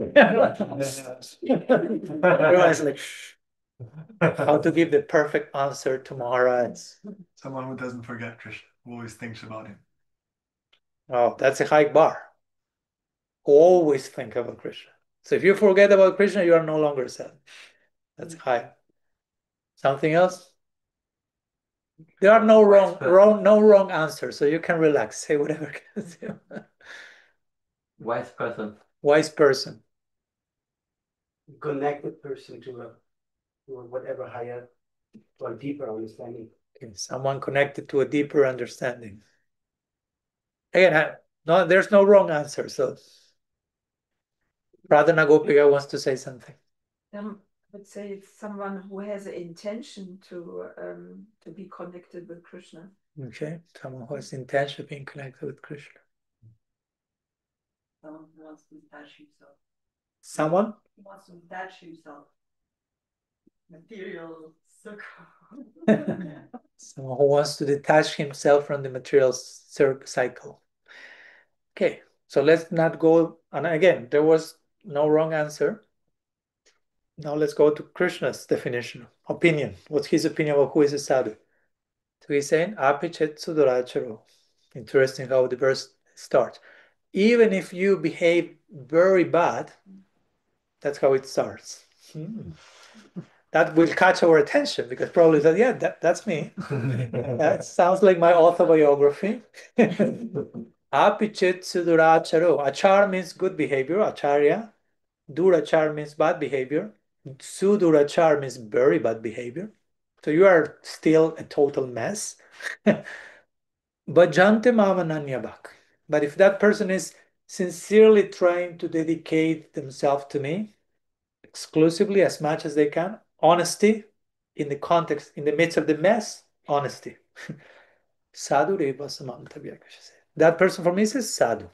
Everyone's like, shh. How to give the perfect answer to Maharaj. Someone who doesn't forget Krishna, who always thinks about him. Oh, that's a high bar. Always think about Krishna. So if you forget about Krishna, you are no longer sadhu. That's high. Something else? There are no wrong, wrong, no wrong answers, so you can relax. Say whatever. Wise person. Wise person. Connected person to a to a whatever higher or deeper understanding. Okay, someone connected to a deeper understanding. Again, I, no, there's no wrong answer. So, Pradhana Gopika wants to say something. Um, I would say it's someone who has an intention to um, to be connected with Krishna. Okay, someone who has the intention of being connected with Krishna. Someone who wants to detach himself. Someone? He wants to detach himself. Material circle. Someone who wants to detach himself from the material cycle. Okay, so let's not go, and again, there was no wrong answer. Now let's go to Krishna's definition, opinion. What's his opinion about who is a sadhu? So he's saying, apichet suduracharo. Interesting how the verse starts. Even if you behave very bad, that's how it starts. Hmm. That will catch our attention because probably that, yeah, that, that's me. That sounds like my autobiography. Apichet suduracharo. Achar means good behavior, acharya. Durachar means bad behavior. Sudurachar means very bad behavior. So you are still a total mess. Bhajante mamananyabhak. But if that person is sincerely trying to dedicate themselves to me exclusively as much as they can, honesty in the context, in the midst of the mess, honesty. Sadhu reva samantavya. That person for me is sadhu.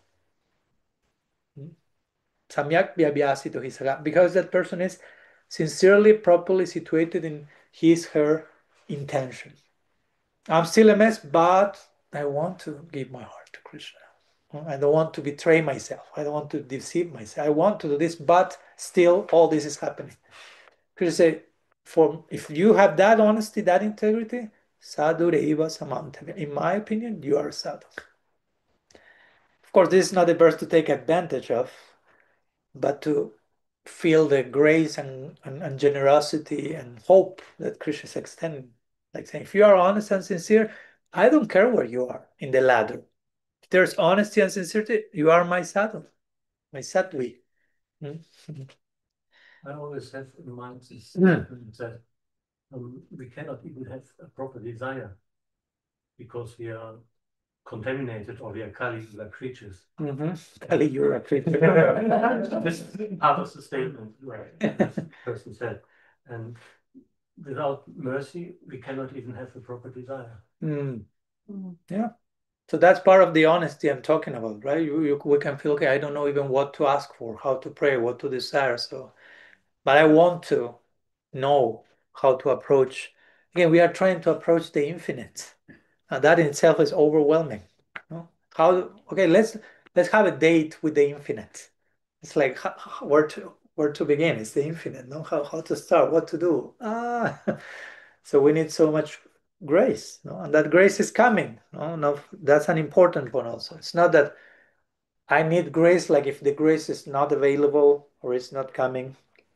Samyak vyabhyasito hisaga. Because that person is sincerely, properly situated in his, her intention. I'm still a mess, but I want to give my heart to Krishna. I don't want to betray myself. I don't want to deceive myself. I want to do this, but still all this is happening. Krishna say, for if you have that honesty, that integrity, sadhu reiva samantavya. In my opinion, you are a sadhu. Of course, this is not a verse to take advantage of, but to feel the grace and, and, and generosity and hope that Krishna is extending. Like saying, if you are honest and sincere, I don't care where you are in the ladder. If there's honesty and sincerity, you are my sadhu, my sattvi. Hmm? I always have in mind this Mm. statement that um, we cannot even have a proper desire because we are contaminated or we are Kali, we are creatures. Mm-hmm. Kali, you're a creature. This is part of the statement, right? As the person said. And without mercy, we cannot even have a proper desire. Mm. Mm. Yeah. So that's part of the honesty I'm talking about, right? You, you, we can feel, okay, I don't know even what to ask for, how to pray, what to desire. So, but I want to know how to approach. Again, we are trying to approach the infinite, and that in itself is overwhelming. No? How? Okay, let's let's have a date with the infinite. It's like how, how- where to where to begin? It's the infinite. No, how how to start? What to do? Ah, so we need so much grace, no? And that grace is coming. No, no, that's an important one also. It's not that I need grace, like if the grace is not available or it's not coming.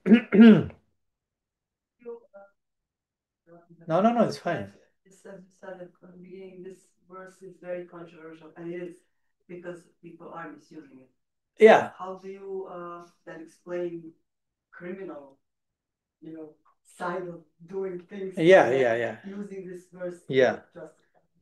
No, no, no, it's fine. It's as you said at the beginning, this verse is very controversial, and it is because people are misusing it. Yeah. How do you uh, then explain criminal, you know, side of doing things? Yeah, and yeah, yeah. Using this verse. Yeah. To justify.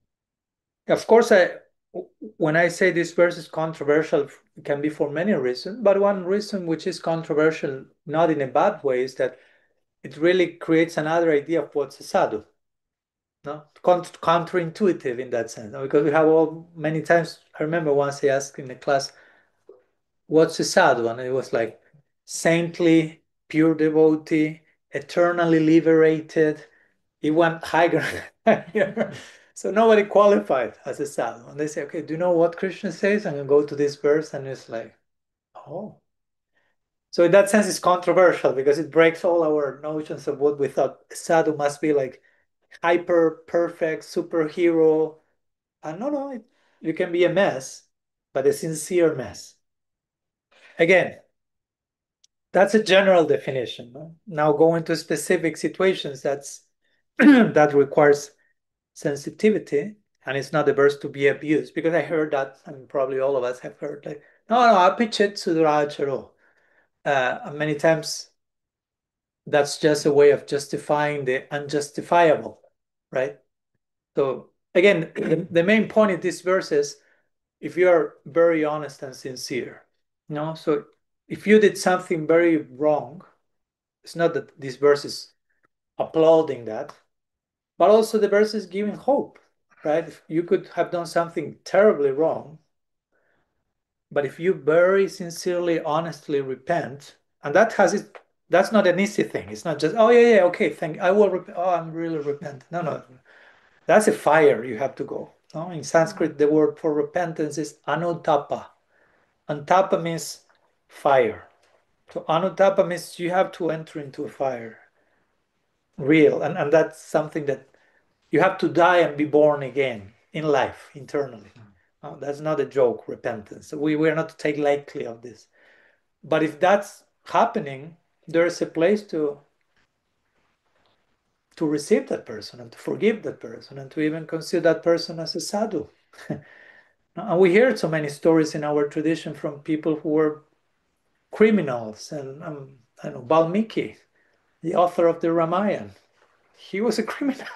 Of course, I when I say this verse is controversial, it can be for many reasons, but one reason which is controversial, not in a bad way, is that it really creates another idea of what's a sadhu. No, Cont- counterintuitive in that sense, no? Because we have all many times. I remember once I asked in the class, "What's a sadhu?" And it was like saintly, pure devotee, eternally liberated. It went higher. So nobody qualified as a sadhu. And they say, okay, do you know what Krishna says? I'm going to go to this verse. And it's like, oh. So in that sense, it's controversial because it breaks all our notions of what we thought sadhu must be like hyper perfect superhero. And no, no, it, you can be a mess, but a sincere mess. Again, that's a general definition. No? Now go into specific situations that's that requires sensitivity, and it's not the verse to be abused, because I heard that, and probably all of us have heard, like, no, no, apichet sudracharo. Uh, and many times that's just a way of justifying the unjustifiable, right? So again, the, the main point in this verse is if you are very honest and sincere, you know, so if you did something very wrong, it's not that this verse is applauding that, but also the verse is giving hope, right? If you could have done something terribly wrong, but if you very sincerely, honestly repent, and that has it, that's not an easy thing. It's not just, oh yeah, yeah, okay, thank I will repent. Oh, I'm really repentant. No, no. That's a fire you have to go. No? In Sanskrit, the word for repentance is anuttapa. Antapa means fire. So anuttapa means you have to enter into a fire. Real. And, and that's something that you have to die and be born again in life, internally. Uh, that's not a joke, repentance. We, we are not to take lightly of this. But if that's happening, there's a place to to receive that person and to forgive that person and to even consider that person as a sadhu. And we hear so many stories in our tradition from people who were criminals. And um, I know Valmiki, the author of the Ramayana, he was a criminal.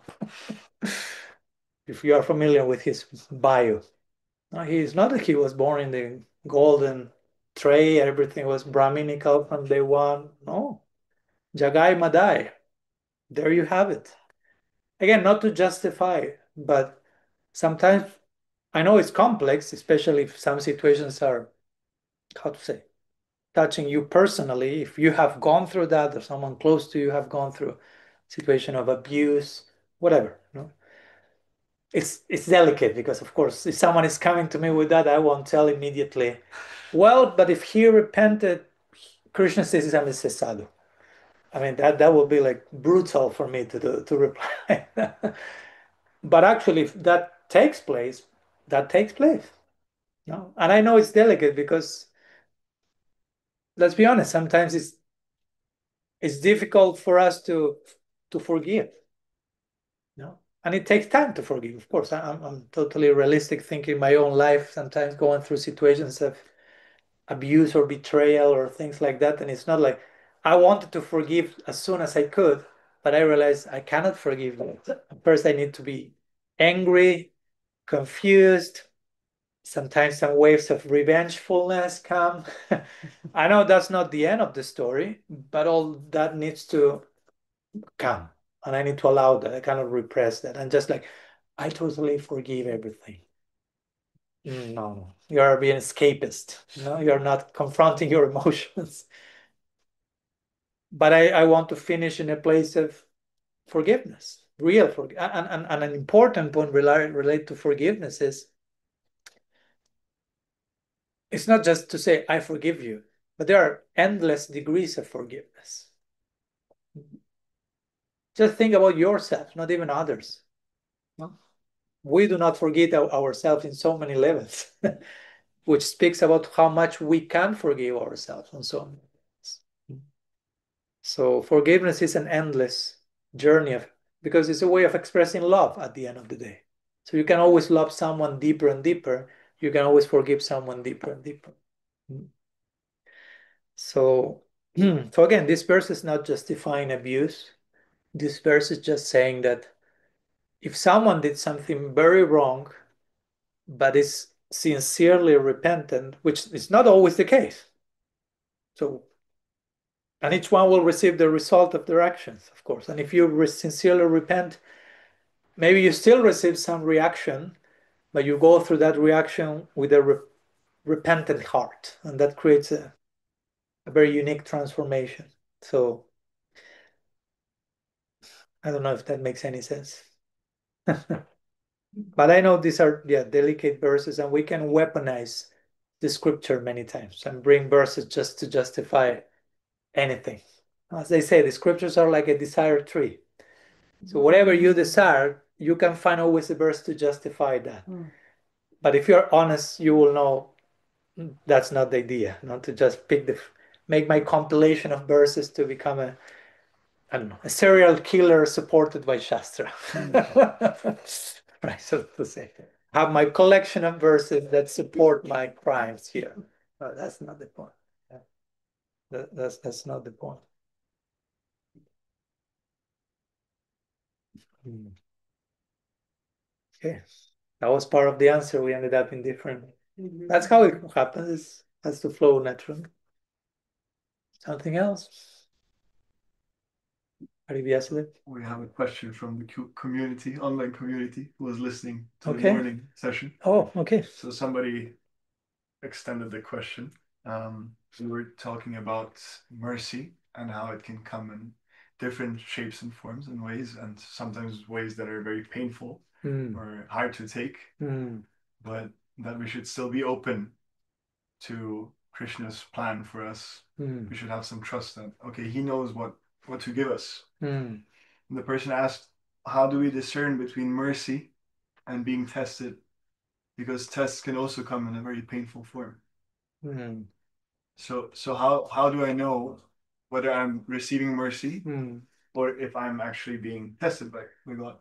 If you are familiar with his bio, no, he is not that he was born in the golden tray, everything was Brahminical from day one. No, Jagai Madai. There you have it. Again, not to justify, but sometimes I know it's complex, especially if some situations are, how to say, touching you personally. If you have gone through that, or someone close to you have gone through a situation of abuse, whatever. No? it's it's delicate because, of course, if someone is coming to me with that, I won't tell immediately, well, but if he repented, Krishna says I'm a sadhu. I mean, that that would be like brutal for me to do, to reply. But actually, if that takes place, that takes place. No? And I know it's delicate because, let's be honest, sometimes it's it's difficult for us to to forgive. No? And it takes time to forgive, of course. I'm, I'm totally realistic thinking my own life, sometimes going through situations of abuse or betrayal or things like that. And it's not like I wanted to forgive as soon as I could, but I realized I cannot forgive. First, I need to be angry, confused. Sometimes some waves of revengefulness come. I know that's not the end of the story, but all that needs to come. And I need to allow that. I cannot repress that. And just like, I totally forgive everything. No, you are being escapist. No, you're not confronting your emotions. But I, I want to finish in a place of forgiveness, real forgiveness. And, and, and an important point relate, relate to forgiveness is it's not just to say, I forgive you, but there are endless degrees of forgiveness. Just think about yourself, not even others. No? We do not forget our, ourselves in so many levels, which speaks about how much we can forgive ourselves on so many levels. So forgiveness is an endless journey of, because it's a way of expressing love at the end of the day. So you can always love someone deeper and deeper. You can always forgive someone deeper and deeper. So, so again, this verse is not justifying abuse. This verse is just saying that if someone did something very wrong, but is sincerely repentant, which is not always the case. So, and each one will receive the result of their actions, of course. And if you re sincerely repent, maybe you still receive some reaction, but you go through that reaction with a re repentant heart, and that creates a, a very unique transformation. So, I don't know if that makes any sense. But I know these are, yeah, delicate verses, and we can weaponize the scripture many times and bring verses just to justify anything. As they say, the scriptures are like a desire tree. So whatever you desire, you can find always a verse to justify that. Mm. But if you're honest, you will know that's not the idea, not to just pick the, make my compilation of verses to become a, I don't know, a serial killer supported by Shastra. Mm. Right, so to say, have my collection of verses that support my crimes here. No, that's not the point. Yeah. That, that's that's not the point. Hmm. Okay, that was part of the answer. We ended up in different. Mm-hmm. That's how it happens. It has to flow naturally. Something else? We have a question from the community, online community, who was listening to okay. the morning session. Oh, okay. So somebody extended the question. Um, we were talking about mercy and how it can come in different shapes and forms and ways, and sometimes ways that are very painful mm. or hard to take, mm. but that we should still be open to Krishna's plan for us. Mm. We should have some trust that, okay, he knows what what to give us. Mm. And the person asked, how do we discern between mercy and being tested? Because tests can also come in a very painful form. Mm. So so how, how do I know whether I'm receiving mercy mm. or if I'm actually being tested by, by God?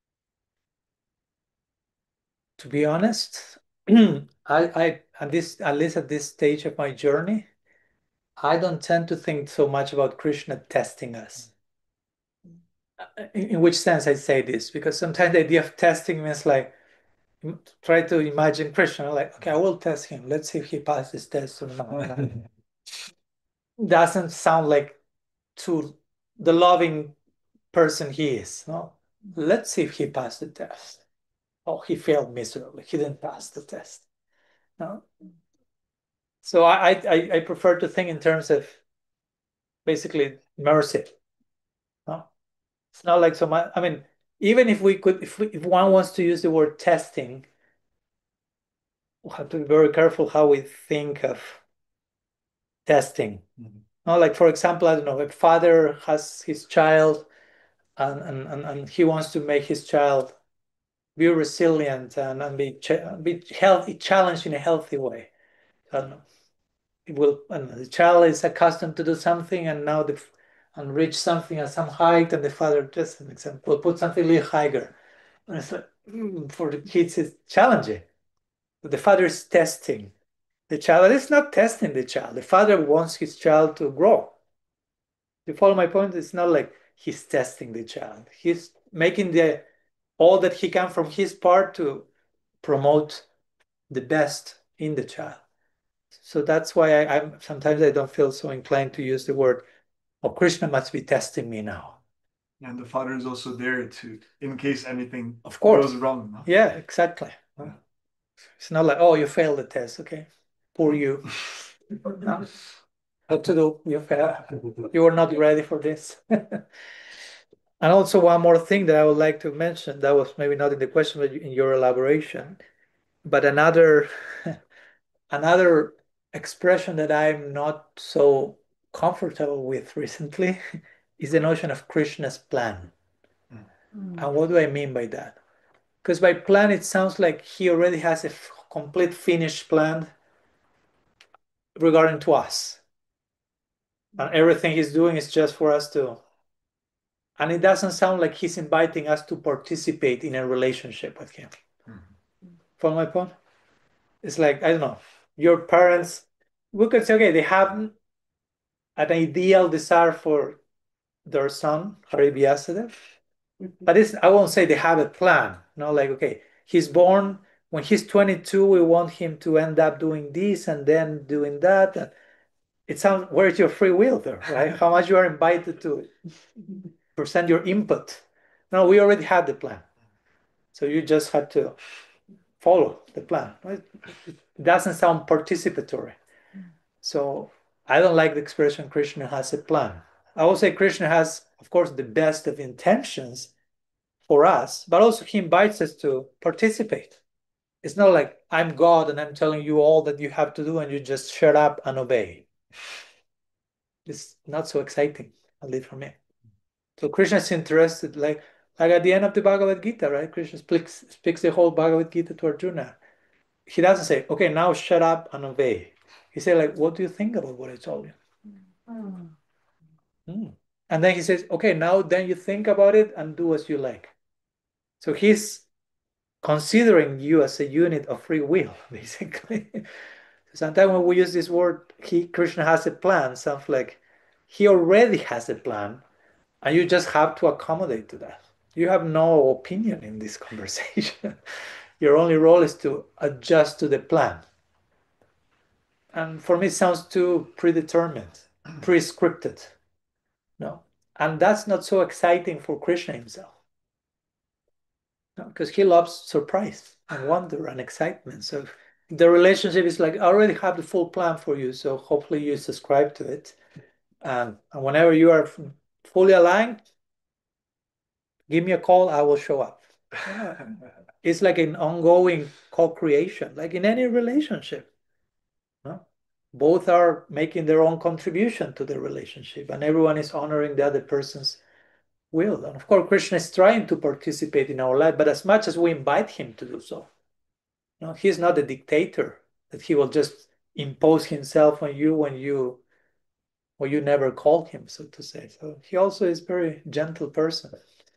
To be honest, I, I at this at least at this stage of my journey, I don't tend to think so much about Krishna testing us. In, in which sense I say this? Because sometimes the idea of testing means like, try to imagine Krishna, like, okay, I will test him. Let's see if he passes this test or not. Doesn't sound like to the loving person he is. No? Let's see if he passed the test. Oh, he failed miserably. He didn't pass the test. No? So I, I, I prefer to think in terms of basically mercy. No? It's not like so much. I mean, even if we could, if, we, if one wants to use the word testing, we have to be very careful how we think of testing. Mm-hmm. No, like for example, I don't know, a father has his child and, and, and he wants to make his child be resilient and, and be, be healthy, challenged in a healthy way. I don't know. It will, I don't know, the child is accustomed to do something and now the and reach something at some height, and the father, just an example, put something a little higher. And it's like, mm, for the kids, it's challenging. But the father is testing the child. It's not testing the child. The father wants his child to grow. You follow my point? It's not like he's testing the child. He's making the all that he can from his part to promote the best in the child. So that's why I, I'm sometimes I don't feel so inclined to use the word, "Oh, Krishna must be testing me now." And the father is also there to, in case anything of course goes wrong. No? Yeah, exactly. Yeah. It's not like, oh, you failed the test. Okay, poor you. No. What to do? You failed. You were not ready for this. And also one more thing that I would like to mention that was maybe not in the question, but in your elaboration, but another another expression that I'm not so comfortable with recently is the notion of Krishna's plan. Mm. And what do I mean by that? Because by plan, it sounds like he already has a complete finished plan regarding to us. And everything he's doing is just for us to. And it doesn't sound like he's inviting us to participate in a relationship with him. Mm-hmm. Follow my point? It's like, I don't know, your parents, we could say, okay, they have an ideal desire for their son, Hari Vyasadeva. But it's, I won't say they have a plan. No, like, okay, he's born, when he's twenty-two, we want him to end up doing this and then doing that. And it sounds, where's your free will there, right? How much you are invited to present your input. No, we already had the plan. So you just had to follow the plan. Right? It doesn't sound participatory. So I don't like the expression Krishna has a plan. I will say Krishna has, of course, the best of intentions for us, but also he invites us to participate. It's not like I'm God and I'm telling you all that you have to do and you just shut up and obey. It's not so exciting, at least for me. So Krishna is interested, like, like at the end of the Bhagavad Gita, right? Krishna speaks, speaks the whole Bhagavad Gita to Arjuna. He doesn't say, okay, now shut up and obey. He said, like, what do you think about what I told you? Mm. Mm. And then he says, okay, now then you think about it and do as you like. So he's considering you as a unit of free will, basically. Sometimes when we use this word, he, Krishna has a plan, sounds like he already has a plan, and you just have to accommodate to that. You have no opinion in this conversation. Your only role is to adjust to the plan. And for me, it sounds too predetermined, pre-scripted. No, and that's not so exciting for Krishna himself. No, because he loves surprise and wonder and excitement. So the relationship is like, I already have the full plan for you, so hopefully you subscribe to it. Um, and whenever you are fully aligned, give me a call, I will show up. It's like an ongoing co-creation, like in any relationship. No? Both are making their own contribution to the relationship, and everyone is honoring the other person's will. And of course, Krishna is trying to participate in our life, but as much as we invite him to do so. No, he's not a dictator that he will just impose himself on you when you or you never call him, so to say. So he also is a very gentle person.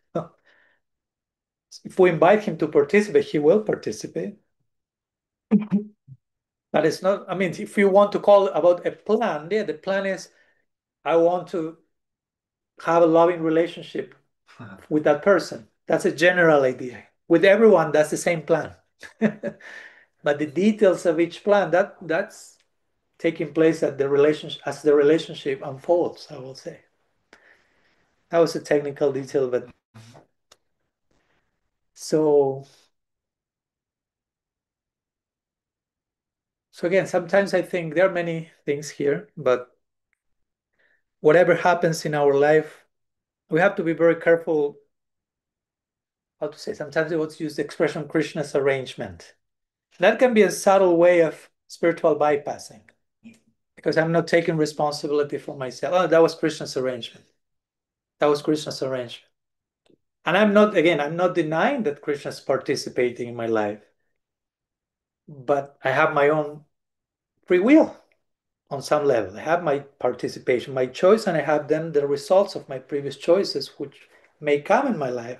If we invite him to participate, he will participate. But it's not, I mean, if you want to call about a plan, yeah, the plan is I want to have a loving relationship with that person. That's a general idea. With everyone, that's the same plan. But the details of each plan, that that's taking place at the relationship as the relationship unfolds, I will say. That was a technical detail, but so so again, sometimes I think there are many things here, but whatever happens in our life, we have to be very careful how to say, sometimes they would use the expression Krishna's arrangement. That can be a subtle way of spiritual bypassing, because I'm not taking responsibility for myself. Oh, that was Krishna's arrangement. That was Krishna's arrangement. And I'm not, again, I'm not denying that Krishna's participating in my life, but I have my own free will on some level. I have my participation, my choice, and I have then the results of my previous choices, which may come in my life.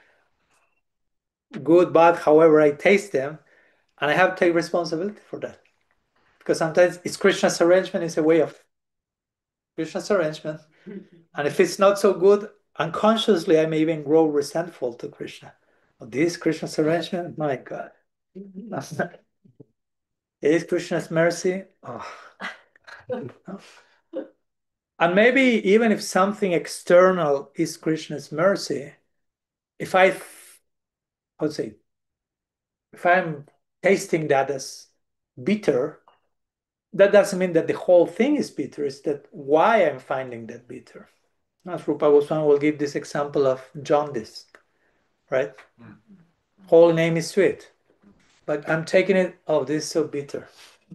Good, bad, however I taste them, and I have to take responsibility for that. Because sometimes it's Krishna's arrangement, it's a way of Krishna's arrangement. And if it's not so good, unconsciously I may even grow resentful to Krishna. Oh, this Krishna's arrangement, my God. Is Krishna's mercy? Oh. And maybe even if something external is Krishna's mercy, if I, I would say, if I'm tasting that as bitter, that doesn't mean that the whole thing is bitter. It's that why I'm finding that bitter. As Rupa Goswami will give this example of jaundice, right? Mm. Whole name is sweet, but I'm taking it, oh, this is so bitter.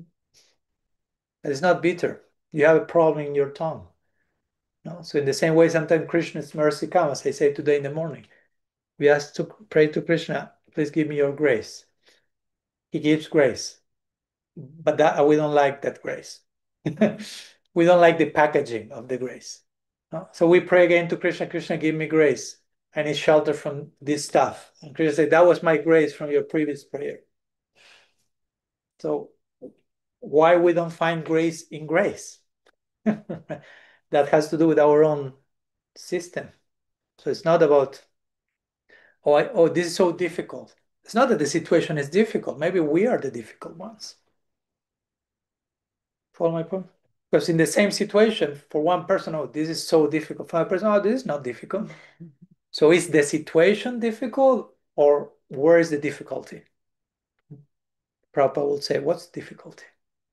It's not bitter. You have a problem in your tongue. No? So in the same way, sometimes Krishna's mercy comes, as I say today in the morning. We ask to pray to Krishna, please give me your grace. He gives grace, but that we don't like that grace. We don't like the packaging of the grace. No? So we pray again to Krishna, Krishna, give me grace. I need shelter from this stuff. And Krishna said, that was my grace from your previous prayer. So why we don't find grace in grace? That has to do with our own system. So it's not about, oh, I, oh, this is so difficult. It's not that the situation is difficult. Maybe we are the difficult ones. Follow my point? Because in the same situation, for one person, oh, this is so difficult. For another person, oh, this is not difficult. So is the situation difficult, or where is the difficulty? Prabhupada would say, what's difficulty?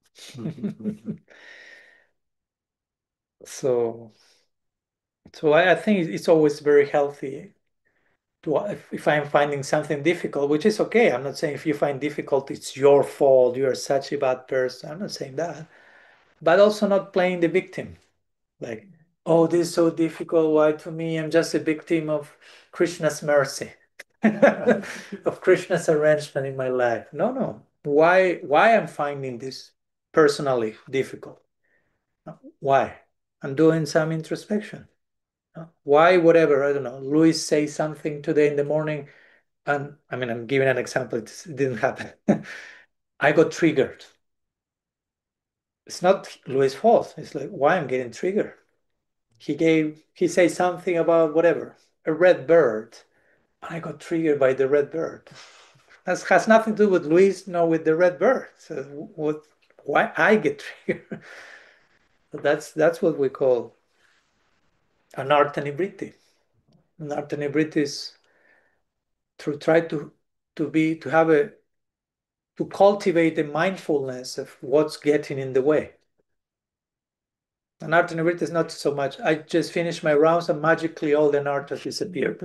so so I, I think it's always very healthy to, if, if I'm finding something difficult, which is okay. I'm not saying if you find difficult, it's your fault, you're such a bad person. I'm not saying that. But also not playing the victim. Like, oh, this is so difficult. Why to me? I'm just a victim of Krishna's mercy, of Krishna's arrangement in my life. No, no. Why, why I'm finding this personally difficult? Why? I'm doing some introspection. Why, whatever, I don't know. Luis says something today in the morning, and I mean, I'm giving an example. It didn't happen. I got triggered. It's not Luis' fault. It's like, why I'm getting triggered. He gave, he said something about whatever, a red bird. And I got triggered by the red bird. That has nothing to do with Luis, nor with the red bird. So what, why I get triggered? So that's, that's what we call anartha nivriti. Anartha nivriti is to try to, to be, to have a, to cultivate a mindfulness of what's getting in the way. Anartha nivriti is not so much, I just finished my rounds and magically all the anarthas disappeared.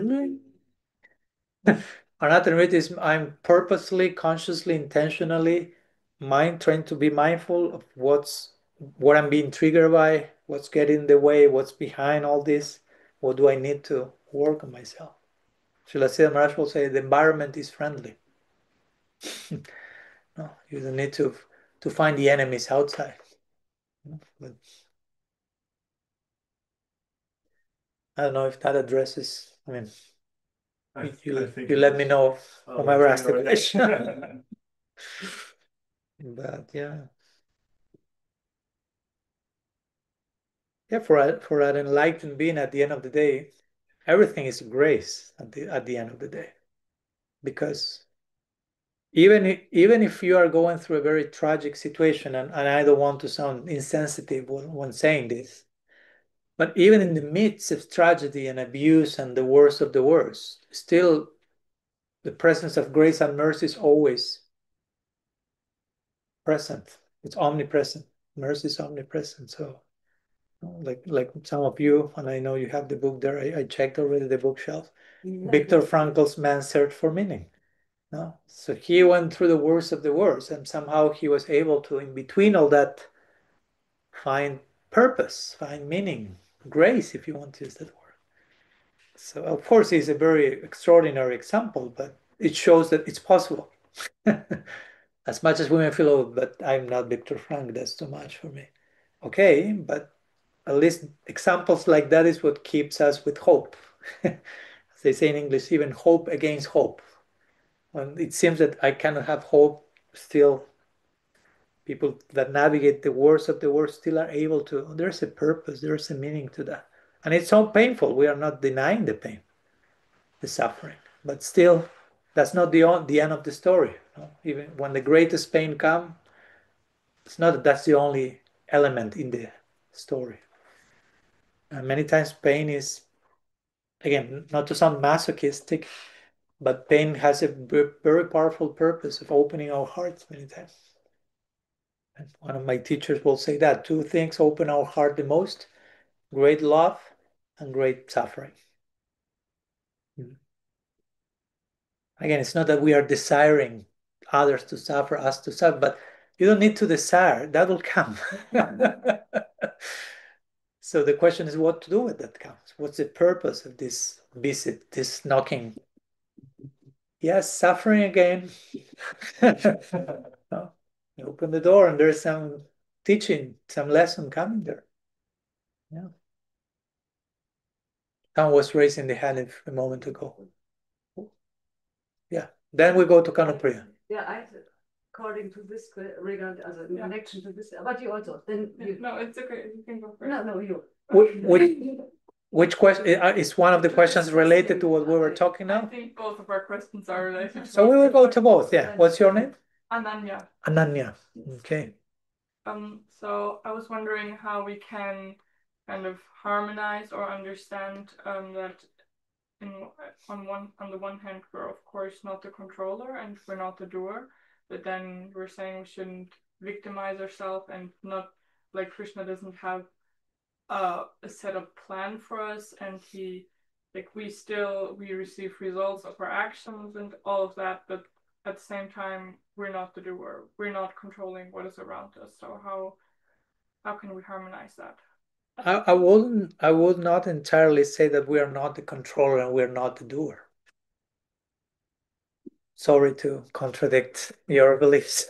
Anartha nivriti is I'm purposely, consciously, intentionally mind trying to be mindful of what's what I'm being triggered by, what's getting in the way, what's behind all this, what do I need to work on myself. Srila Siddhartha Maharaj will say the environment is friendly. No, you don't need to to find the enemies outside. But I don't know if that addresses, I mean, I, you, I think you it let is. me know Oh, whomever I asked the think question. But yeah. Yeah, for a, for an enlightened being at the end of the day, everything is grace at the at the end of the day. Because even if, even if you are going through a very tragic situation, and, and I don't want to sound insensitive when, when saying this, but even in the midst of tragedy and abuse and the worst of the worst, still the presence of grace and mercy is always present. It's omnipresent. Mercy is omnipresent. So Like like some of you, and I know you have the book there. I, I checked already the bookshelf. Viktor Frankl's Man's Search for Meaning. No? So he went through the worst of the worst, and somehow he was able to, in between all that, find purpose, find meaning, grace, if you want to use that word. So of course he's a very extraordinary example, but it shows that it's possible. As much as we may feel, oh, but I'm not Viktor Frank, that's too much for me. Okay, but at least examples like that is what keeps us with hope. As they say in English, even hope against hope. When it seems that I cannot have hope, still people that navigate the worst of the worst still are able to, oh, there's a purpose, there's a meaning to that. And it's so painful. We are not denying the pain, the suffering, but still that's not the, the end of the story. You know? Even when the greatest pain comes, it's not that that's the only element in the story. And many times pain is, again, not to sound masochistic, but pain has a very powerful purpose of opening our hearts many times. And one of my teachers will say that two things open our heart the most: great love and great suffering. Again, it's not that we are desiring others to suffer, us to suffer, but you don't need to desire, that will come. So the question is what to do with that comes. What's the purpose of this visit, this knocking? Yes, suffering again. No. You open the door and there's some teaching, some lesson coming there. Yeah. Someone was raising the hand a moment ago. Yeah. Then we go to Kanupriya. Yeah, I, according to this regard as a Yeah. connection to this, but you also then you. No, it's okay. You can go first. No, no, you. Which, which, which question is one of the questions related to what we were talking I now? think both of our questions are related. So we will go to both. Yeah. What's your name? Ananya. Ananya. Okay. Um, so I was wondering how we can kind of harmonize or understand um, that in on one on the one hand we're of course not the controller and we're not the doer, but then we're saying we shouldn't victimize ourselves and not, like, Krishna doesn't have uh, a set of plan for us, and he like we still we receive results of our actions and all of that, but at the same time we're not the doer, we're not controlling what is around us. So how how can we harmonize that? I, I wouldn't I would not entirely say that we are not the controller and we're not the doer. Sorry to contradict your beliefs.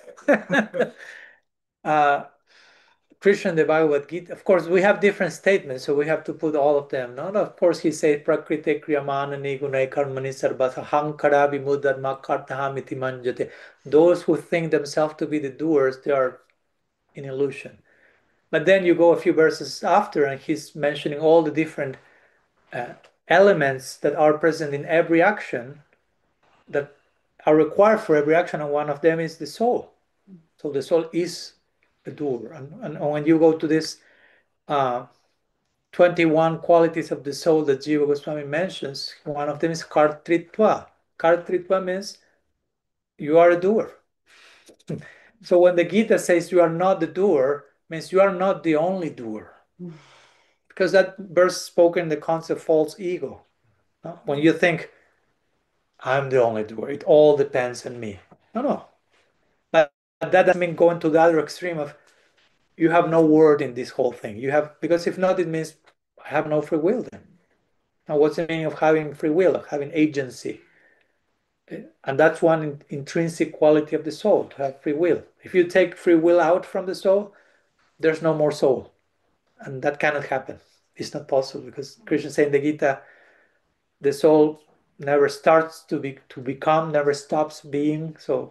uh, Krishna in the Bhagavad Gita, of course, we have different statements, so we have to put all of them. No, of course, he said, "Prakriti kriyamana nigunai karmani sarvasa hankara vimudadma kartahamiti manjate." Those who think themselves to be the doers, they are in illusion. But then you go a few verses after, and he's mentioning all the different uh, elements that are present in every action that are required for every action, and one of them is the soul. So the soul is a doer. And, and when you go to this uh, twenty-one qualities of the soul that Jiva Goswami mentions, one of them is kartritva. Kartritva means you are a doer. So when the Gita says you are not the doer, means you are not the only doer. Because that verse spoke in the concept of false ego. No? When you think, I'm the only doer, it all depends on me. No, no. But that doesn't mean going to the other extreme of you have no word in this whole thing. You have, because if not, it means I have no free will then. Now, what's the meaning of having free will, of having agency? And that's one intrinsic quality of the soul, to have free will. If you take free will out from the soul, there's no more soul. And that cannot happen. It's not possible, because Krishna said in the Gita, the soul never starts to be to become, never stops being. So,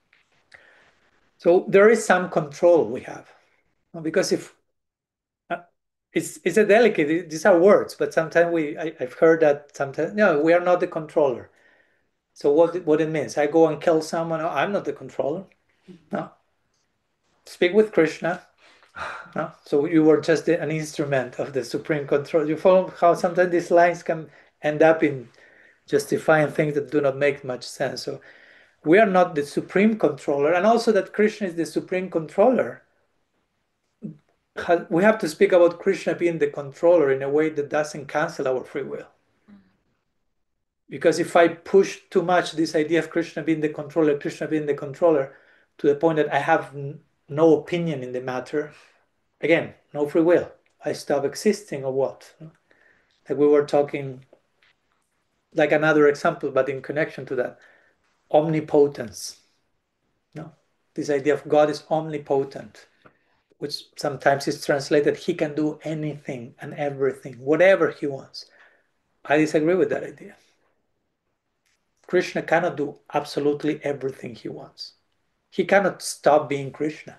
so there is some control we have. Because if uh, it's it's a delicate, these are words, but sometimes we I, I've heard that sometimes, no, we are not the controller. So what what it means? I go and kill someone. Oh, I'm not the controller. No. Speak with Krishna. No. So you were just an instrument of the supreme control. You follow how sometimes these lines can end up in justifying things that do not make much sense. So we are not the supreme controller, and also that Krishna is the supreme controller we have to speak about Krishna being the controller in a way that doesn't cancel our free will. Because if I push too much this idea of Krishna being the controller, Krishna being the controller, to the point that I have no opinion in the matter, again, no free will. I stop existing or what? Like we were talking, like another example, but in connection to that, omnipotence. No, this idea of God is omnipotent, which sometimes is translated, he can do anything and everything, whatever he wants. I disagree with that idea. Krishna cannot do absolutely everything he wants. He cannot stop being Krishna.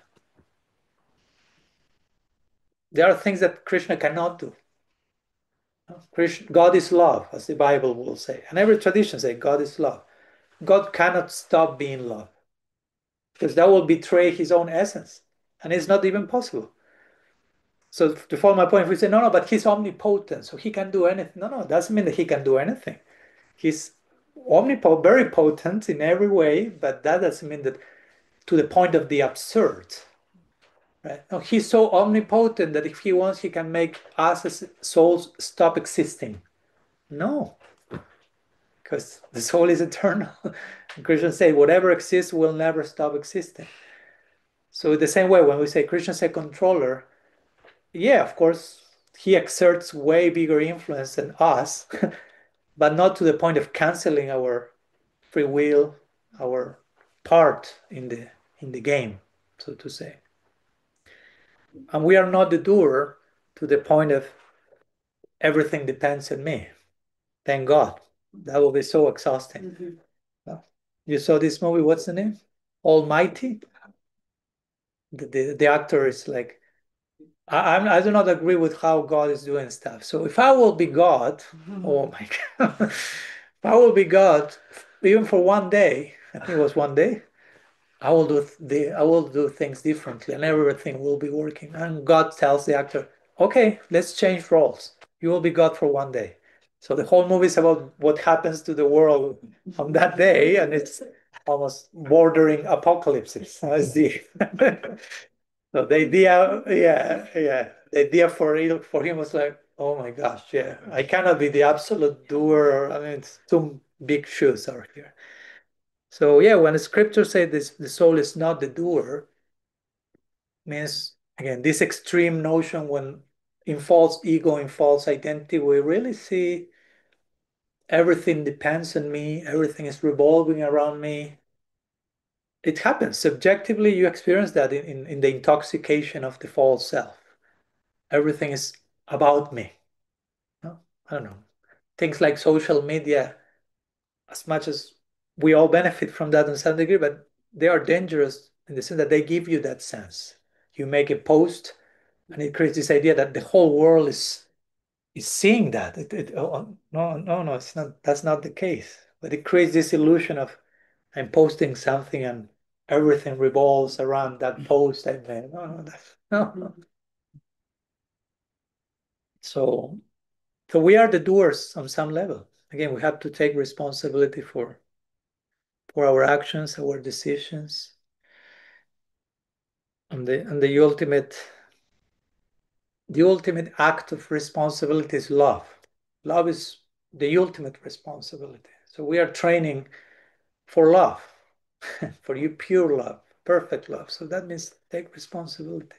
There are things that Krishna cannot do. Krishna, God is love, as the Bible will say. And every tradition says God is love. God cannot stop being love, because that will betray his own essence. And it's not even possible. So to follow my point, if we say, no, no, but he's omnipotent, so he can do anything. No, no, it doesn't mean that he can do anything. He's omnipotent, very potent in every way, but that doesn't mean that to the point of the absurd. Right? No, he's so omnipotent that if he wants, he can make us as souls stop existing. No, because the soul is eternal. Krishna said, whatever exists will never stop existing. So the same way, when we say Krishna is a controller, yeah, of course, he exerts way bigger influence than us, but not to the point of canceling our free will, our part in the in the game, so to say. And we are not the doer to the point of everything depends on me. Thank God. That will be so exhausting. Mm-hmm. You saw this movie, what's the name? Almighty? The, the, the actor is like, I, I'm, I do not agree with how God is doing stuff. So if I will be God, mm-hmm. oh my God, if I will be God, even for one day, I think it was one day, I will do the I will do things differently, and everything will be working. And God tells the actor, "Okay, let's change roles. You will be God for one day." So the whole movie is about what happens to the world on that day, and it's almost bordering apocalypse. As the so the idea, yeah, yeah, the idea for him, for him was like, "Oh my gosh, yeah, I cannot be the absolute doer. I mean, it's too big shoes are here." So yeah, when the scripture says this, the soul is not the doer, means again this extreme notion when in false ego, in false identity, we really see everything depends on me, everything is revolving around me. It happens subjectively. You experience that in, in, in the intoxication of the false self. Everything is about me. No? I don't know. Things like social media, as much as we all benefit from that in some degree, but they are dangerous in the sense that they give you that sense. You make a post and it creates this idea that the whole world is is seeing that. It, it, oh, no, no, no, it's not. That's not the case. But it creates this illusion of I'm posting something and everything revolves around that post I made. No, no, that's, no, no. So, so we are the doers on some level. Again, we have to take responsibility for for our actions, our decisions. And the and the ultimate the ultimate act of responsibility is love. Love is the ultimate responsibility. So we are training for love, for you pure love, perfect love. So that means take responsibility.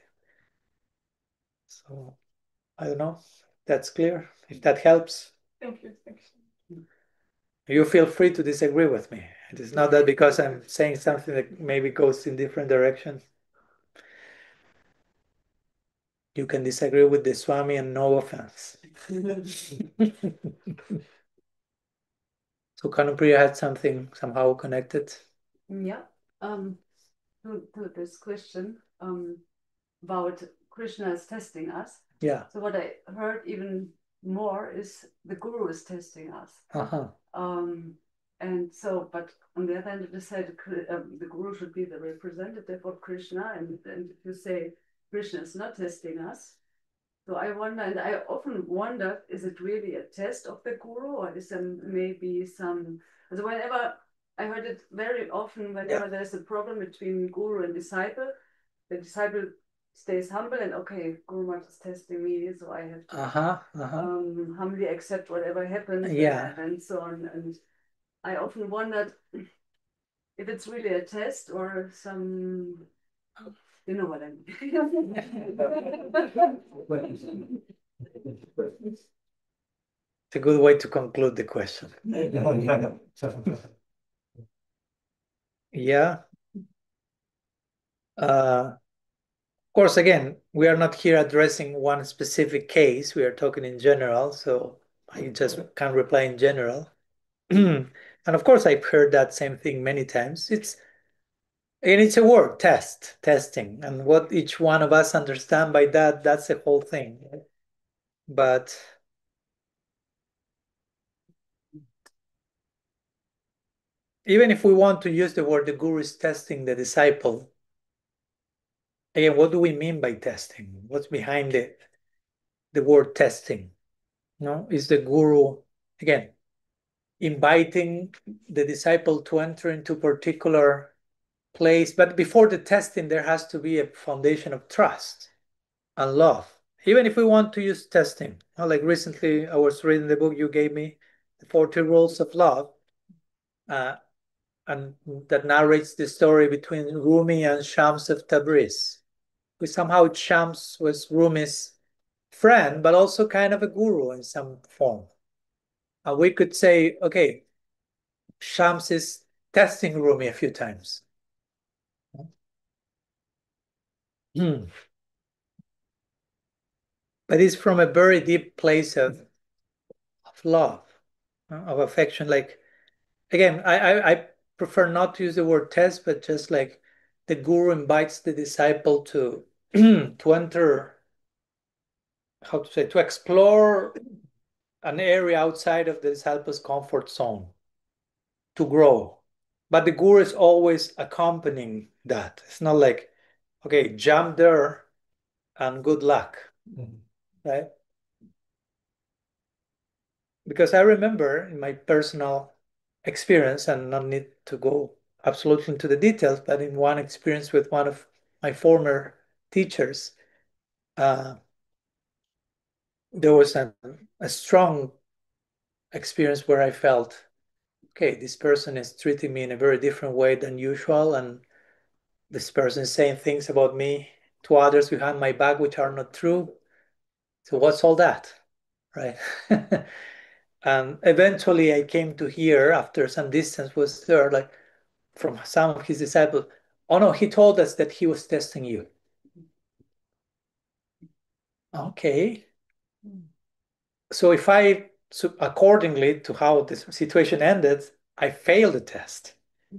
So I don't know. That's clear. If that helps. Thank you. Thanks. You feel free to disagree with me. It is not that because I'm saying something that maybe goes in different directions. You can disagree with the Swami and no offense. So Kanupriya had something somehow connected. Yeah. Um, to, to this question um, about Krishna is testing us. Yeah. So what I heard even more is the Guru is testing us. Uh-huh. Um, and so, but on the other hand, it is said um, the Guru should be the representative of Krishna, and, and if you say Krishna is not testing us, so I wonder, and I often wonder, is it really a test of the Guru, or is there maybe some? So whenever I heard it very often, whenever yeah. there's a problem between Guru and disciple, the disciple stays humble and okay, Guru Maharaj is testing me, so I have to Uh-huh, uh-huh. um, humbly accept whatever happens Yeah. and, and so on. And I often wondered if it's really a test or some, you know what I mean. It's a good way to conclude the question. Yeah. Uh, of course, again, we are not here addressing one specific case. We are talking in general, so I just can reply in general. And of course, I've heard that same thing many times. It's and it's a word, test, testing, and what each one of us understand by that, that's the whole thing. But even if we want to use the word the guru is testing the disciple, again, what do we mean by testing? What's behind it? The word testing? No, is the guru, again, inviting the disciple to enter into a particular place, but before the testing, there has to be a foundation of trust and love. Even if we want to use testing, like recently I was reading the book you gave me, The forty Rules of Love, uh, and that narrates the story between Rumi and Shams of Tabriz. Who somehow Shams was Rumi's friend, but also kind of a guru in some form. And we could say, okay, Shams is testing Rumi a few times. Hmm. But it's from a very deep place of, of love, of affection. Like, again, I, I, I prefer not to use the word test, but just like the guru invites the disciple to, to enter, how to say, to explore an area outside of the disciple's comfort zone, to grow. But the guru is always accompanying that. It's not like, okay, jump there and good luck, mm-hmm. Right? Because I remember in my personal experience, and not need to go absolutely into the details, but in one experience with one of my former teachers, uh, there was a, a strong experience where I felt, okay, this person is treating me in a very different way than usual, and this person is saying things about me to others behind my back which are not true. So what's all that, right? And eventually I came to hear, after some distance was there, like from some of his disciples, oh no, he told us that he was testing you. Okay. So if I, so accordingly to how this situation ended, I failed the test.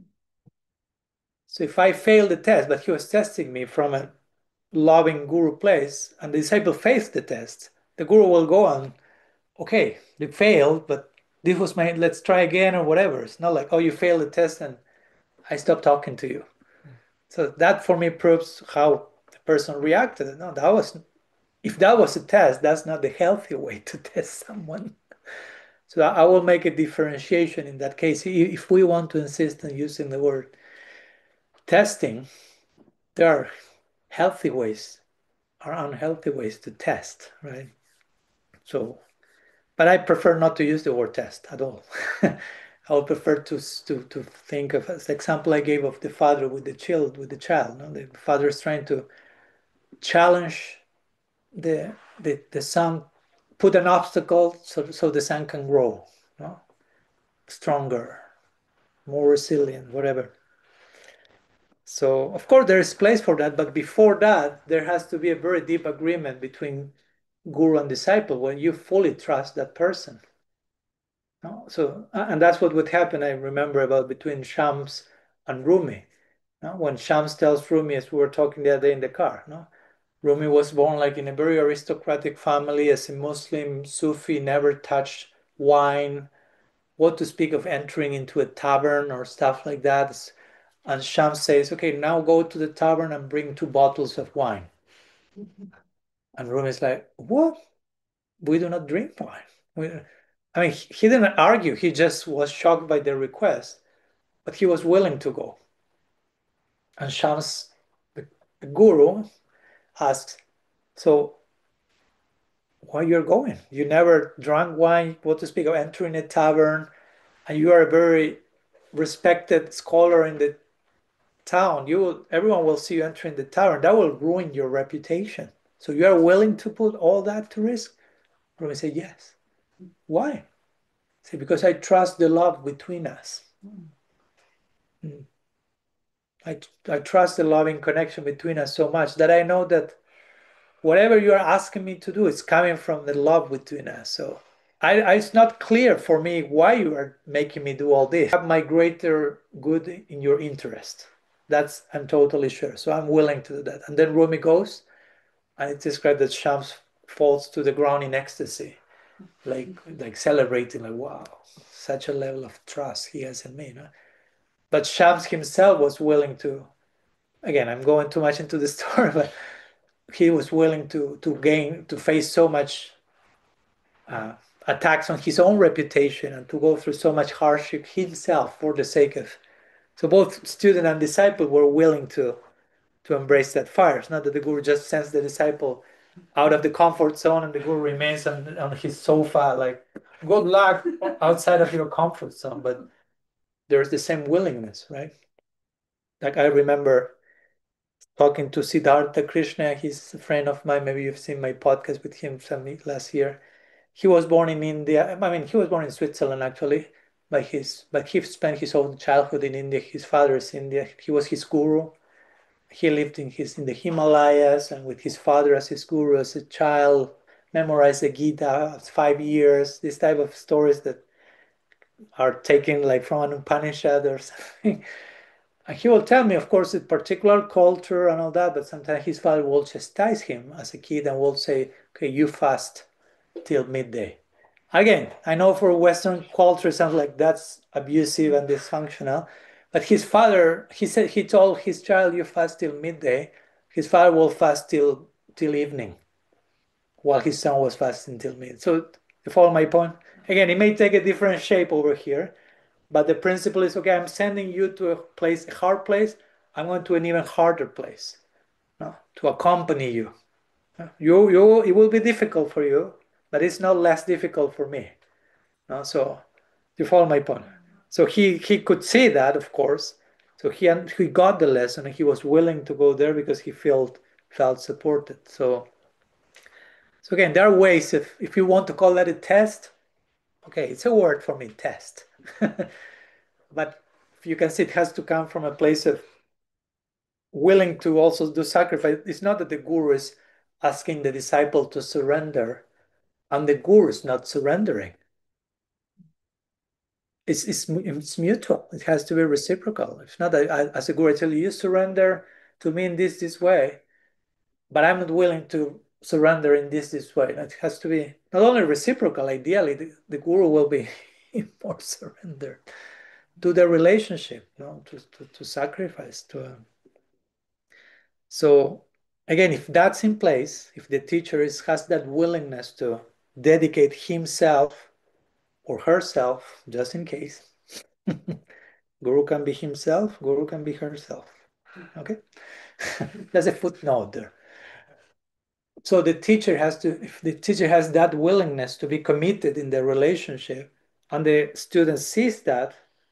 So if I failed the test, but he was testing me from a loving guru place, and the disciple fails the test, the guru will go on, okay, they failed, but this was my, let's try again or whatever. It's not like, oh, you failed the test and I stopped talking to you. So that for me proves how the person reacted. No, that was, if that was a test, that's not the healthy way to test someone. So I will make a differentiation in that case. If we want to insist on using the word testing, there are healthy ways or unhealthy ways to test, right? So, but I prefer not to use the word test at all. I would prefer to, to, to think of as the example I gave of the father with the child, with the child. No? The father is trying to challenge the, the, the son, put an obstacle so, so the son can grow, no? Stronger, more resilient, whatever. So, of course, there is place for that, but before that, there has to be a very deep agreement between guru and disciple when you fully trust that person. No? So, and that's what would happen, I remember, about between Shams and Rumi. No? When Shams tells Rumi, as we were talking the other day in the car, no? Rumi was born like in a very aristocratic family as a Muslim Sufi, never touched wine. What to speak of entering into a tavern or stuff like that. And Shams says, okay, now go to the tavern and bring two bottles of wine. Mm-hmm. And Rumi is like, what? We do not drink wine. We, I mean, he didn't argue. He just was shocked by the request, but he was willing to go. And Shams, the, the guru, asks, so where you're going? You never drank wine, what to speak of entering a tavern, and you are a very respected scholar in the town. You will, everyone will see you entering the tavern. That will ruin your reputation. So you are willing to put all that to risk? Rumi said, yes. Why? Say, because I trust the love between us. Mm. I, I trust the loving connection between us so much that I know that whatever you are asking me to do is coming from the love between us. So I, I, it's not clear for me why you are making me do all this. I have my greater good in your interest. That's, I'm totally sure. So I'm willing to do that. And then Rumi goes, and it's described that Shams falls to the ground in ecstasy, like, like celebrating, like, wow, such a level of trust he has in me. No? But Shams himself was willing to, again, I'm going too much into the story, but he was willing to to gain, to face so much uh, attacks on his own reputation and to go through so much hardship himself for the sake of. So both student and disciple were willing to to embrace that fire. It's not that the guru just sends the disciple out of the comfort zone and the guru remains on, on his sofa, like, good luck outside of your comfort zone. But there's the same willingness, right? Like I remember talking to Siddhartha Krishna. He's a friend of mine. Maybe you've seen my podcast with him some last year. He was born in India. I mean, he was born in Switzerland actually, but his but he spent his whole childhood in India. His father is India. He was his guru. He lived in his in the Himalayas and with his father as his guru as a child. Memorized the Gita five years. This type of stories that are taken like from an Upanishad or something. And he will tell me, of course, the particular culture and all that, but sometimes his father will chastise him as a kid and will say, okay, you fast till midday. Again, I know for Western culture, it sounds like that's abusive and dysfunctional, but his father, he said, he told his child, you fast till midday. His father will fast till, till evening, while his son was fasting till midday. So you follow my point? Again, it may take a different shape over here, but the principle is, okay, I'm sending you to a place, a hard place. I'm going to an even harder place, no, to accompany you. You, you, it will be difficult for you, but it's not less difficult for me. No? So you follow my point. So he he could see that, of course. So he he got the lesson and he was willing to go there because he felt felt supported. So so again, there are ways, if if you want to call that a test, okay, it's a word for me, test. But you can see it has to come from a place of willing to also do sacrifice. It's not that the guru is asking the disciple to surrender and the guru is not surrendering. It's, it's, it's mutual. It has to be reciprocal. It's not that I, as a guru, I tell you, you surrender to me in this, this way, but I'm not willing to surrender in this, this way. It has to be not only reciprocal, ideally, the, the guru will be more surrendered to the relationship, you know, to, to, to sacrifice. To uh... So again, if that's in place, if the teacher is, has that willingness to dedicate himself or herself, just in case, Guru can be himself, Guru can be herself. Okay? There's a footnote there. So the teacher has to, if the teacher has that willingness to be committed in the relationship, and the student sees that,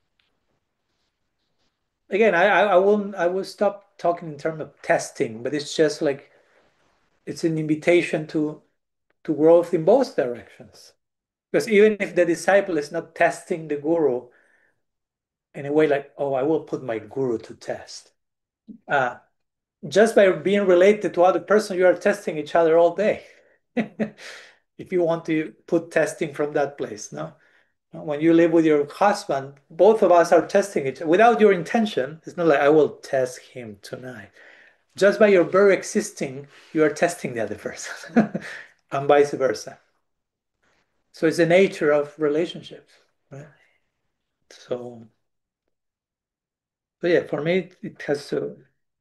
again, I, I, I will I will stop talking in terms of testing, but it's just like it's an invitation to to growth in both directions. Because even if the disciple is not testing the guru in a way like, oh, I will put my guru to test. Uh, just by being related to other person, you are testing each other all day. If you want to put testing from that place, no? When you live with your husband, both of us are testing each other without your intention. It's not like I will test him tonight. Just by your very existing, you are testing the other person, and vice versa. So it's the nature of relationships, right? So, but yeah, for me, it has to.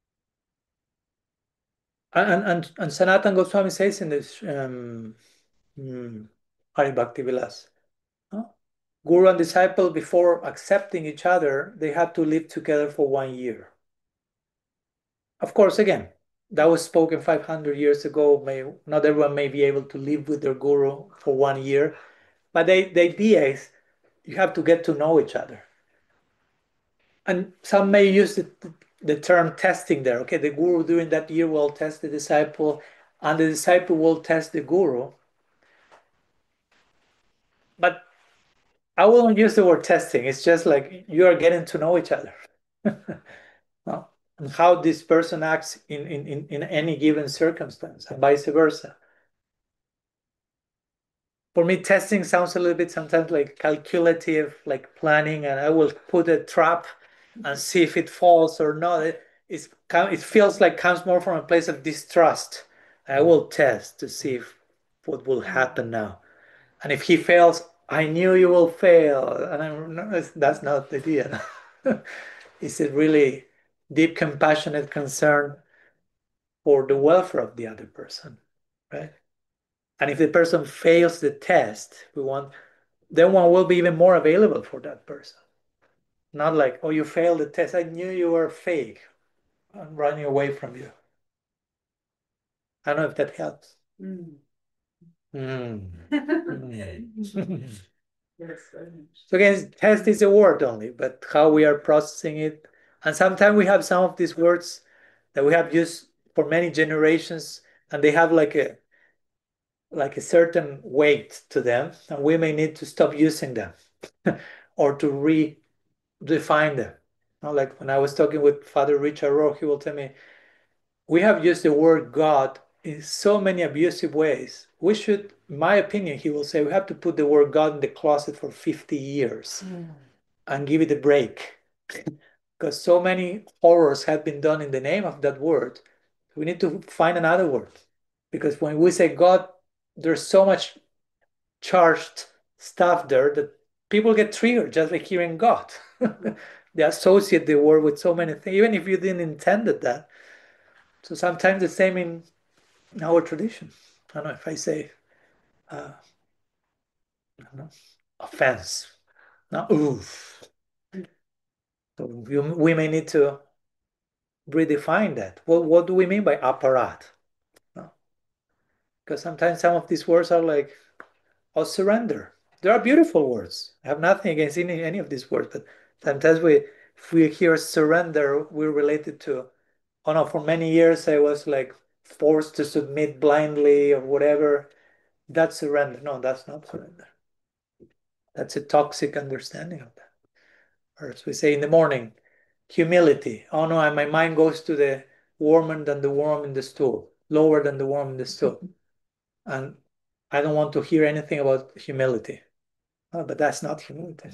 And and and Sanatan Goswami says in this um, mm, Hari Bhakti Vilas, huh? Guru and disciple, before accepting each other, they have to live together for one year. Of course, again, that was spoken five hundred years ago. May, not everyone may be able to live with their guru for one year, but they, the idea is you have to get to know each other. And some may use the, the term testing there. Okay, the guru during that year will test the disciple, and the disciple will test the guru. But I won't use the word testing. It's just like you are getting to know each other. No? And how this person acts in, in, in any given circumstance, and vice versa. For me, testing sounds a little bit sometimes like calculative, like planning, and I will put a trap and see if it falls or not. It, it's, it feels like comes more from a place of distrust. I will test to see if, what will happen now. And if he fails, I knew you will fail. And I'm, no, that's not the idea. It's a really deep, compassionate concern for the welfare of the other person, right? And if the person fails the test, we want, then one will be even more available for that person. Not like, oh, you failed the test. I knew you were fake. I'm running away from you. I don't know if that helps. Mm. Mm. Mm. Yes, very much. So again, test is a word only, but how we are processing it. And sometimes we have some of these words that we have used for many generations, and they have like a like a certain weight to them, and we may need to stop using them or to redefine them. You know, like when I was talking with Father Richard Rohr, he will tell me, we have used the word God in so many abusive ways. We should, in my opinion, he will say, we have to put the word God in the closet for fifty years mm. and give it a break. Because so many horrors have been done in the name of that word. We need to find another word. Because when we say God, there's so much charged stuff there that people get triggered just by hearing God. They associate the word with so many things, even if you didn't intend that. So sometimes the same in our tradition. I don't know if I say uh, I don't know, offense. No, oof. So we, we may need to redefine that. Well, what do we mean by apparat? No. Because sometimes some of these words are like, oh, surrender. They are beautiful words. I have nothing against any, any of these words, but sometimes we, if we hear surrender, we're related to, oh no, for many years I was like forced to submit blindly or whatever. That's surrender. No, that's not surrender. That's a toxic understanding of that. Or as we say in the morning, humility. Oh no, my mind goes to the warmer than the worm in the stool, lower than the worm in the stool. And I don't want to hear anything about humility. Oh, but that's not humility.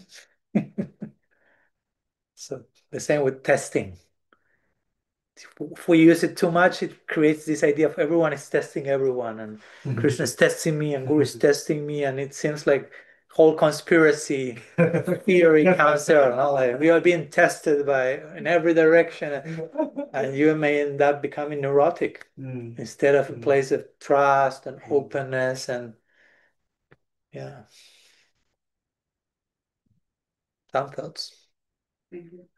So the same with testing. If we use it too much, it creates this idea of everyone is testing everyone, and mm-hmm. Krishna is testing me, and Guru is testing me, and it seems like whole conspiracy theory comes there. No? Like we are being tested by in every direction, and you may end up becoming neurotic mm. instead of a place of trust and openness, and yeah. Some thoughts. Thank you.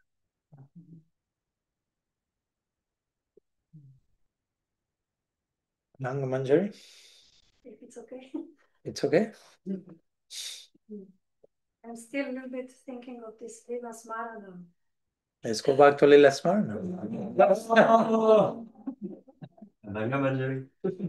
Nanga Manjari? If it's okay. It's okay? I'm still a little bit thinking of this Lila Smaranam. Let's go back to Lila Smaranam. Nanga Manjari.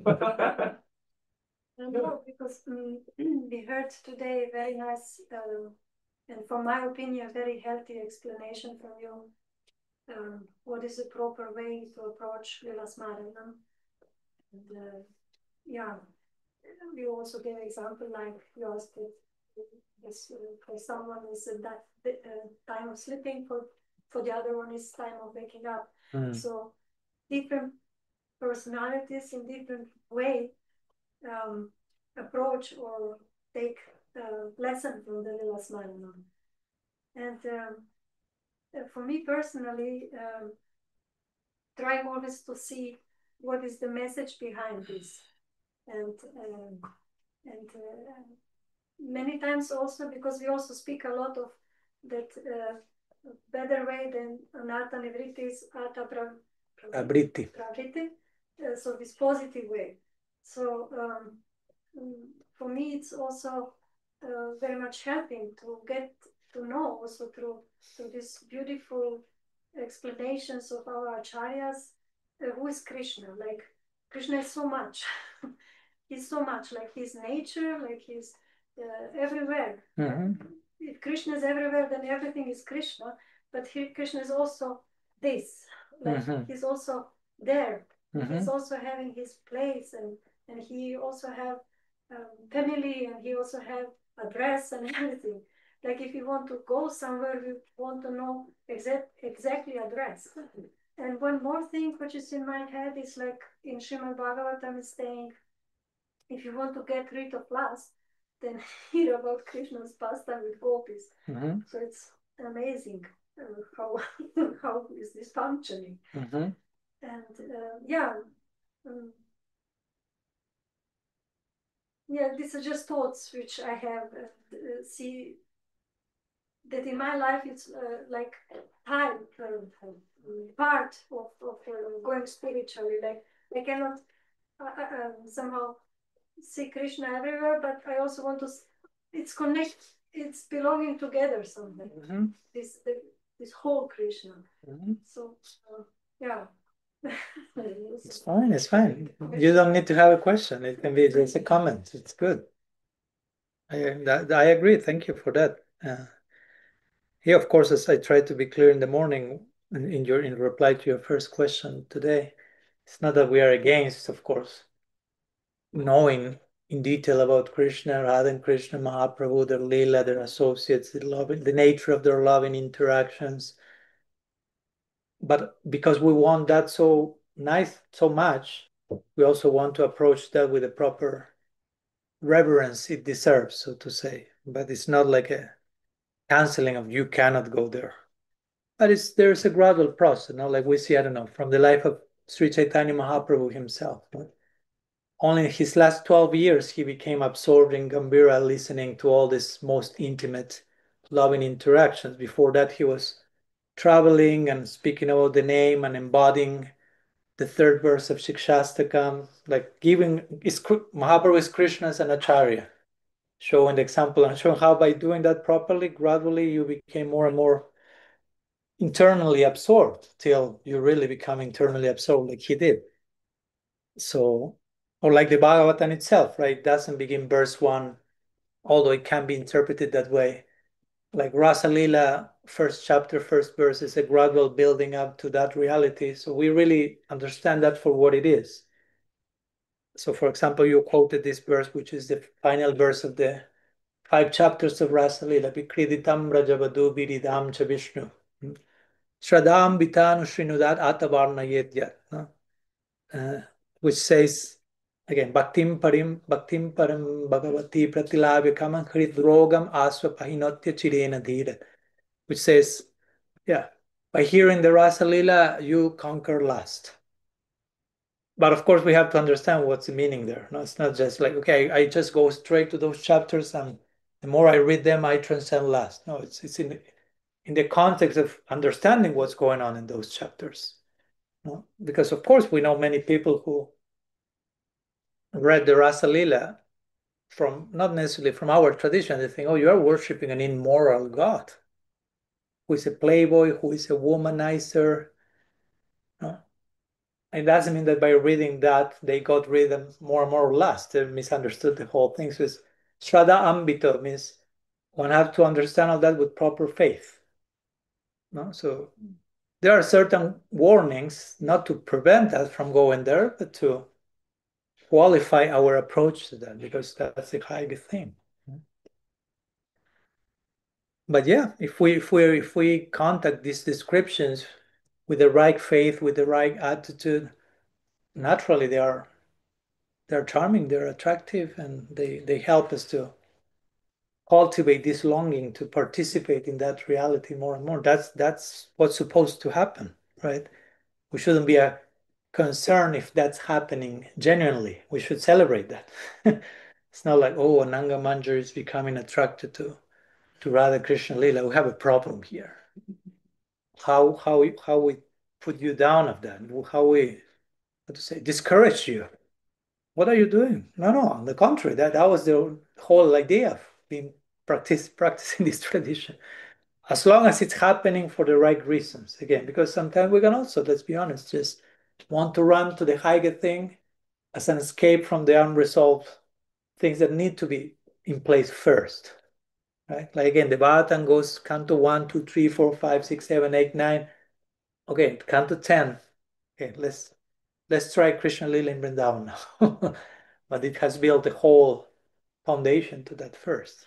No, because um, we heard today a very nice, uh, and from my opinion, a very healthy explanation from you. Um, what is the proper way to approach Lila Smaranam? And uh, yeah, you also gave an example like you asked it, this, uh, for someone is that uh, time of sleeping, for, for the other one is time of waking up. Mm. So different personalities in different way um, approach or take uh, lesson from the Lila Smaranam. And um, for me personally, um, trying always to see what is the message behind this, and um, and uh, many times also because we also speak a lot of that uh, better way than Anartha Nivritti is Artha Pravriti, uh, so this positive way. So um, for me, it's also uh, very much helping to get to know also through through these beautiful explanations of our acharyas uh, who is Krishna. Like Krishna is so much. He's so much like his nature, like he's uh, everywhere. Mhm. If Krishna is everywhere, then everything is Krishna. But here, Krishna is also this. Like Mhm. he's also there. He's Mhm. also having his place, and and he also have um, family, and he also have address and everything. Like if you want to go somewhere, you want to know exact exactly address. And one more thing which is in my head is like in Srimad Bhagavatam is saying, if you want to get rid of lust, then hear about Krishna's pastime with gopis. Mhm. So it's amazing uh, how how is this functioning. Mhm. And uh, yeah, um, yeah, these are just thoughts which I have. Uh, uh, see that in my life it's uh, like time, uh, part of, of uh, going spiritually. Like I cannot uh, uh, um, somehow see Krishna everywhere, but I also want to. It's connect. It's belonging together somehow. Mhm. This the, this whole Krishna. Mhm. So uh, yeah. It's fine. It's fine. You don't need to have a question. It can be just a comment. It's good. I that, I agree. Thank you for that. Uh, yeah, of course, as I tried to be clear in the morning in, in your in reply to your first question today, it's not that we are against, of course, knowing in detail about Krishna, Radha and Krishna, Mahaprabhu, their Leela, their associates, the loving, the nature of their loving interactions. But because we want that so nice, so much, we also want to approach that with the proper reverence it deserves, so to say. But it's not like a canceling of you cannot go there. But it's there's a gradual process, no? Like we see, I don't know, from the life of Sri Chaitanya Mahaprabhu himself. Right? Only in his last twelve years, he became absorbed in Gambhira, listening to all these most intimate, loving interactions. Before that, he was traveling and speaking about the name and embodying the third verse of Shikshastakam, like giving is Mahaprabhu is Krishna as an acharya, showing the example and showing how by doing that properly, gradually you became more and more internally absorbed till you really become internally absorbed like he did. So, or like the Bhagavatam itself, right? It doesn't begin verse one, although it can be interpreted that way. Like Rasa Lila, first chapter, first verse is a gradual building up to that reality. So we really understand that for what it is. So, for example, you quoted this verse, which is the final verse of the five chapters of Rasa Lila, Vikriditam Rajavadu Viridam Cha Vishnu. Shradam Vitanu Shrinudat Atavarna Yedyat. No? Uh, which says, again, Bhaktim Parim, Bhaktim Param Bhagavati Pratilavya Kamam Hridrogam Asva Pahinotya Chirena Dhira. Which says, yeah, by hearing the Rasa Lila, you conquer lust. But of course, we have to understand what's the meaning there. No, it's not just like, okay, I just go straight to those chapters and the more I read them, I transcend lust. No, it's it's in the, in the context of understanding what's going on in those chapters. No? Because of course, we know many people who read the Rasa Lila from not necessarily from our tradition. They think, oh, you are worshiping an immoral God who is a playboy, who is a womanizer. No? It doesn't mean that by reading that they got rid of more and more lust. They misunderstood the whole thing. So it's Shraddha Ambito means one has to understand all that with proper faith. No? So there are certain warnings not to prevent us from going there, but to qualify our approach to that because that's a high thing. But yeah, if we if we if we contact these descriptions with the right faith, with the right attitude, naturally they are they're charming, they're attractive, and they, they help us to cultivate this longing to participate in that reality more and more. That's that's what's supposed to happen, right? We shouldn't be a concern if that's happening genuinely. We should celebrate that. It's not like, oh, Ananga Manjari is becoming attracted to, to Radha Krishna Lila. We have a problem here. How how we, how we put you down of that? How we how to say, discourage you. What are you doing? No, no, on the contrary, that, that was the whole idea of being practice, practicing this tradition. As long as it's happening for the right reasons, again, because sometimes we can also, let's be honest, just want to run to the higher thing as an escape from the unresolved things that need to be in place first, right? Like again, the Bhagavatam goes canto one, two, three, four, five, six, seven, eight, nine. Okay, canto ten. Okay, let's let's try Krishna Lila in Vrindavan now. But it has built a whole foundation to that first.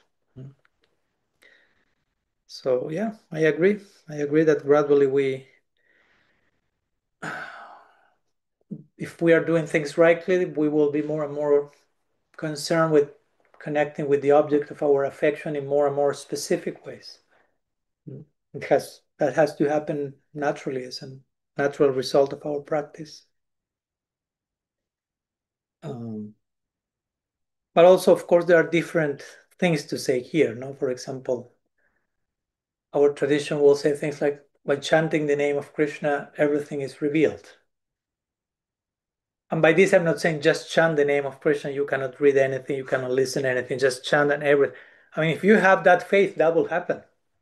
So yeah, I agree. I agree that gradually we, if we are doing things rightly, we will be more and more concerned with connecting with the object of our affection in more and more specific ways. It has that has to happen naturally as a natural result of our practice. Um, but also, of course, there are different things to say here. No, for example, our tradition will say things like, by chanting the name of Krishna, everything is revealed. And by this, I'm not saying just chant the name of Krishna. You cannot read anything, you cannot listen to anything, just chant and everything. I mean, if you have that faith, that will happen.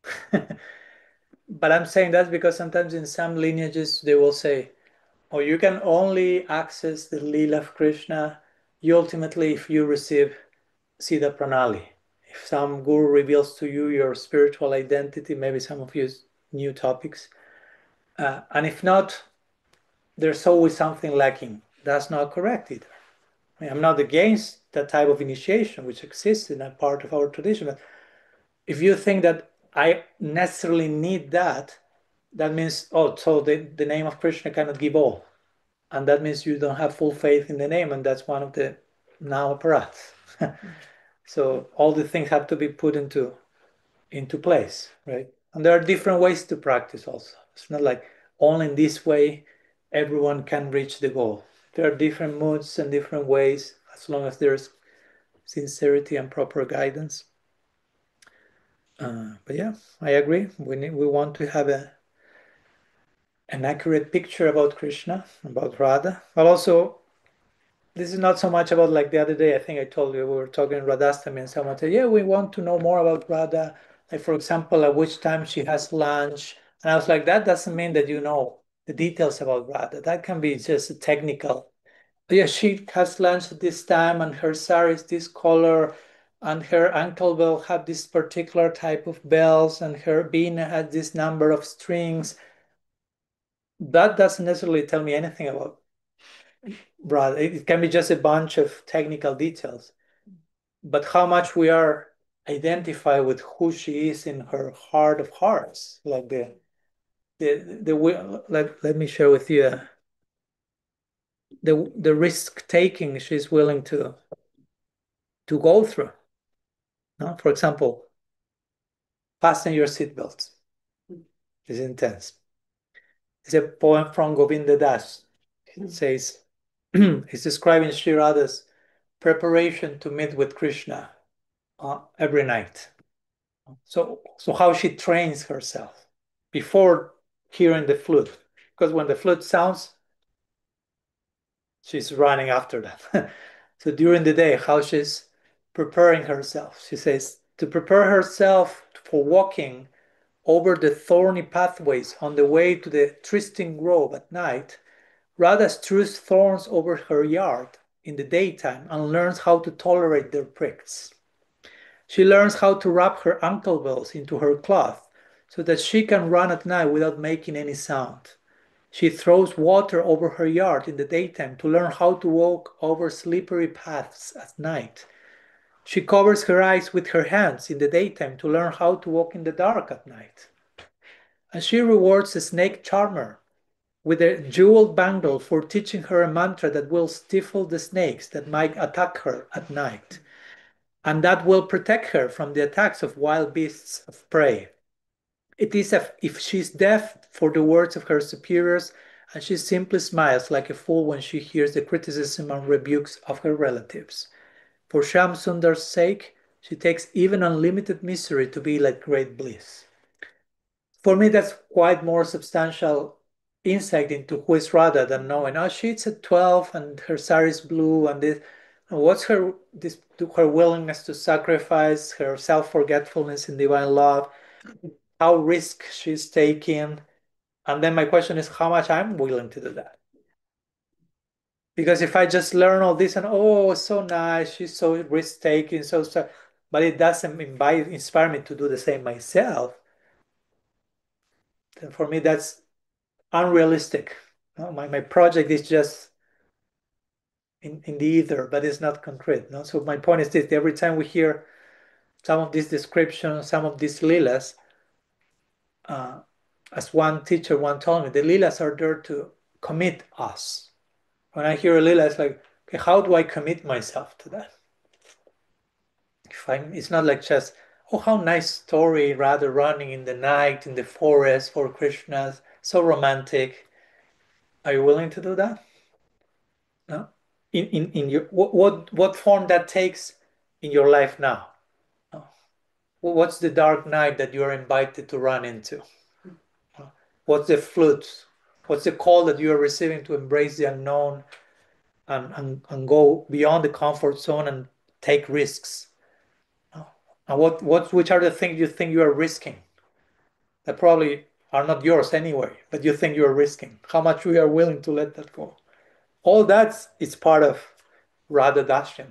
But I'm saying that because sometimes in some lineages, they will say, oh, you can only access the Leela of Krishna you ultimately if you receive Siddha Pranali. If some guru reveals to you your spiritual identity, maybe some of you new topics. Uh, and if not, there's always something lacking. That's not correct either. I mean, I'm not against that type of initiation which exists in a part of our tradition. But if you think that I necessarily need that, that means, oh, so the, the name of Krishna cannot give all. And that means you don't have full faith in the name. And that's one of the now aparats. So all the things have to be put into, into place, right? And there are different ways to practice also. It's not like only in this way everyone can reach the goal. There are different moods and different ways, as long as there's sincerity and proper guidance. Uh, but yeah, I agree. We need, we want to have a an accurate picture about Krishna, about Radha. But also, this is not so much about like the other day. I think I told you we were talking Radhastami, and someone said, "Yeah, we want to know more about Radha. Like for example, at which time she has lunch." And I was like, "That doesn't mean that you know the details about Radha. That can be just a technical. Yeah, she has lunch at this time, and her sari is this color." And her ankle bell have this particular type of bells, and her veena has this number of strings. That doesn't necessarily tell me anything about Radha. It can be just a bunch of technical details. But how much we are identified with who she is in her heart of hearts, like the the the let, let me share with you uh, the the risk taking she's willing to to go through. No? For example, fasten your seatbelts. It's intense. It's a poem from Govinda Das. It says, he's describing Sri Radha's preparation to meet with Krishna uh, every night. So, so how she trains herself before hearing the flute. Because when the flute sounds, she's running after that. So during the day, how she's preparing herself. She says, to prepare herself for walking over the thorny pathways on the way to the trysting grove at night, Radha strews thorns over her yard in the daytime and learns how to tolerate their pricks. She learns how to wrap her ankle bells into her cloth so that she can run at night without making any sound. She throws water over her yard in the daytime to learn how to walk over slippery paths at night. She covers her eyes with her hands in the daytime to learn how to walk in the dark at night. And she rewards a snake charmer with a jeweled bangle for teaching her a mantra that will stifle the snakes that might attack her at night, and that will protect her from the attacks of wild beasts of prey. It is as if she's deaf for the words of her superiors, and she simply smiles like a fool when she hears the criticism and rebukes of her relatives. For Shyam Sundar's sake, she takes even unlimited misery to be like great bliss. For me, that's quite more substantial insight into who is Radha than knowing, oh, she's at twelve and her sari is blue and this. And what's her this her willingness to sacrifice, her self-forgetfulness in divine love, how risk she's taking. And then my question is how much I'm willing to do that. Because if I just learn all this and oh, so nice, she's so risk-taking, so, so but it doesn't invite, inspire me to do the same myself, then for me that's unrealistic. No, my, my project is just in, in the ether, but it's not concrete. No? So my point is this, every time we hear some of these descriptions, some of these lilas, uh, as one teacher one told me, the lilas are there to commit us. When I hear a lila, it's like, okay, how do I commit myself to that? If I'm, it's not like just, oh, how nice story, rather running in the night, in the forest for Krishna, so romantic. Are you willing to do that? No? In, in, in your, what, what, what form that takes in your life now? No? What's the dark night that you're invited to run into? No? What's the flute? What's the call that you are receiving to embrace the unknown and, and, and go beyond the comfort zone and take risks? No? And what, what, which are the things you think you are risking that probably are not yours anyway, but you think you are risking? How much we are willing to let that go? All that is part of Radha Darshan,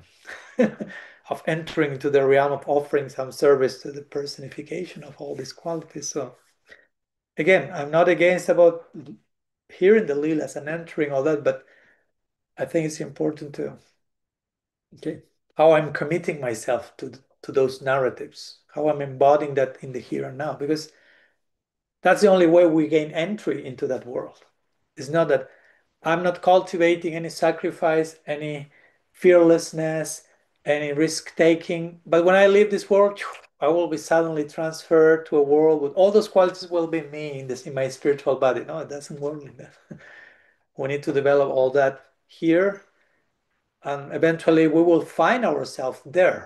of entering into the realm of offering some service to the personification of all these qualities. So again, I'm not against about hearing the Leelas and entering all that, but I think it's important to, okay, how I'm committing myself to, to those narratives, how I'm embodying that in the here and now, because that's the only way we gain entry into that world. It's not that I'm not cultivating any sacrifice, any fearlessness, any risk-taking. But when I leave this world, I will be suddenly transferred to a world with all those qualities will be me in this in my spiritual body. No, it doesn't work like that. We need to develop all that here, and eventually we will find ourselves there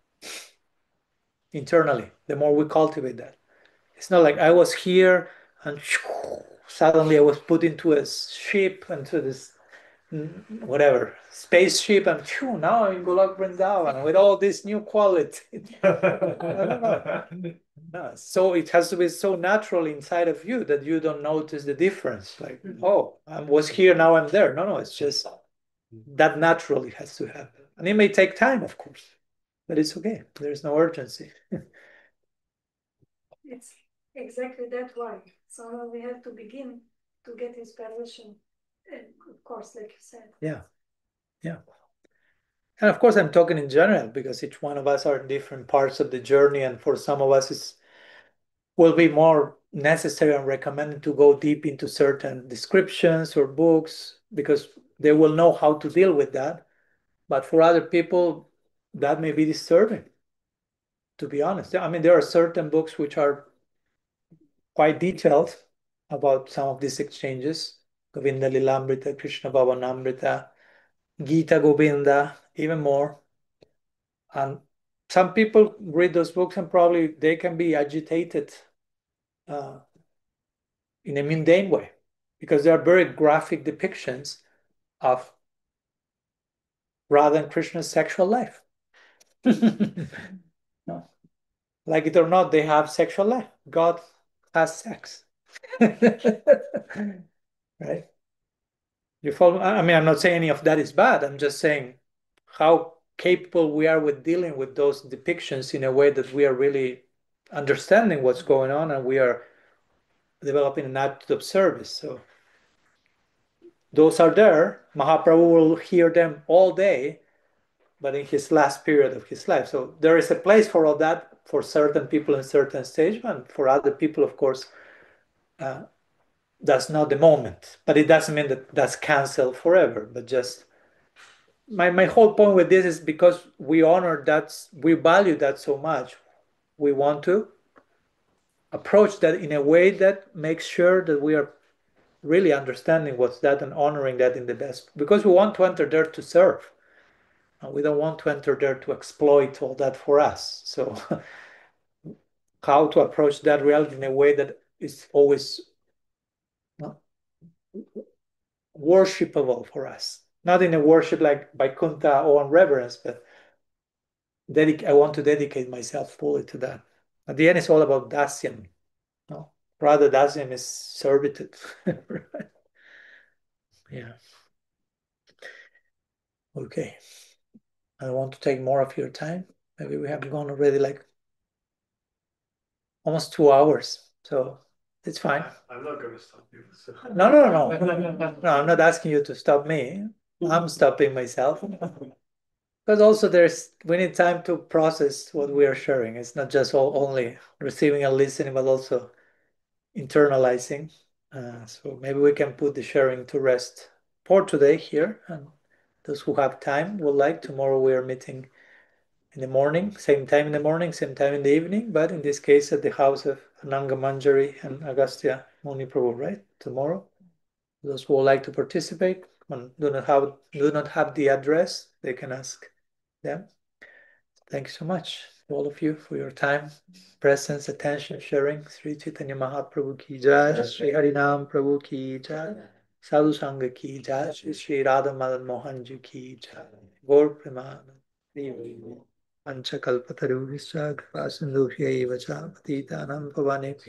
internally, the more we cultivate that. It's not like I was here and suddenly I was put into a ship, into this whatever spaceship, and phew, now I'm in Golok Vrindavan with all this new quality. No, so it has to be so natural inside of you that you don't notice the difference. Like, oh, I was here, now I'm there. No, no, it's just that naturally has to happen. And it may take time, of course, but it's okay. There's no urgency. It's exactly that why. So we have to begin to get inspiration. And of course, like you said. Yeah. Yeah. And of course, I'm talking in general because each one of us are in different parts of the journey. And for some of us, it will be more necessary and recommended to go deep into certain descriptions or books because they will know how to deal with that. But for other people, that may be disturbing, to be honest. I mean, there are certain books which are quite detailed about some of these exchanges. Govinda Lilamrita, Krishna Bhavanamrita, Gita Govinda, even more. And some people read those books and probably they can be agitated uh, in a mundane way because they are very graphic depictions of Radha and Krishna's sexual life. No. Like it or not, they have sexual life. God has sex. Right? You follow? I mean, I'm not saying any of that is bad. I'm just saying how capable we are with dealing with those depictions in a way that we are really understanding what's going on and we are developing an attitude of service. So those are there. Mahaprabhu will hear them all day, but in his last period of his life. So there is a place for all that for certain people in certain stage, and for other people, of course, uh, that's not the moment. But it doesn't mean that that's canceled forever, but just my, my whole point with this is because we honor that, we value that so much, we want to approach that in a way that makes sure that we are really understanding what's that and honoring that in the best, because we want to enter there to serve. And we don't want to enter there to exploit all that for us. So how to approach that reality in a way that is always worshipable for us. Not in a worship like Vaikuntha or on reverence, but dedic- I want to dedicate myself fully to that. At the end, it's all about dasyam. No, rather dasyam is servitude. Right? Yeah. Okay. I don't want to take more of your time. Maybe we have gone already like almost two hours, so it's fine. I'm not going to stop you. So. No, no, no, no. No, I'm not asking you to stop me. I'm stopping myself. Because also there's we need time to process what we are sharing. It's not just all, only receiving and listening, but also internalizing. Uh, so maybe we can put the sharing to rest for today here. And those who have time will like, tomorrow we are meeting in the morning, same time in the morning, same time in the evening, but in this case at the house of Ananga Manjari and Agastya Muni Prabhu, right? Tomorrow. Those who would like to participate and do not have do not have the address, they can ask them. Thank you so much to all of you for your time, presence, attention, sharing. Sri Chaitanya Mahaprabhu ki jai, Sri Harinam Prabhu ki jai, Sadhu Sangha ki jai, Sri Sri Radha Madan Mohan ji ki jai, Gaur Premanand. Panchakalpatarubhischa Kripasindhubhya Evacha Patitanam Pavane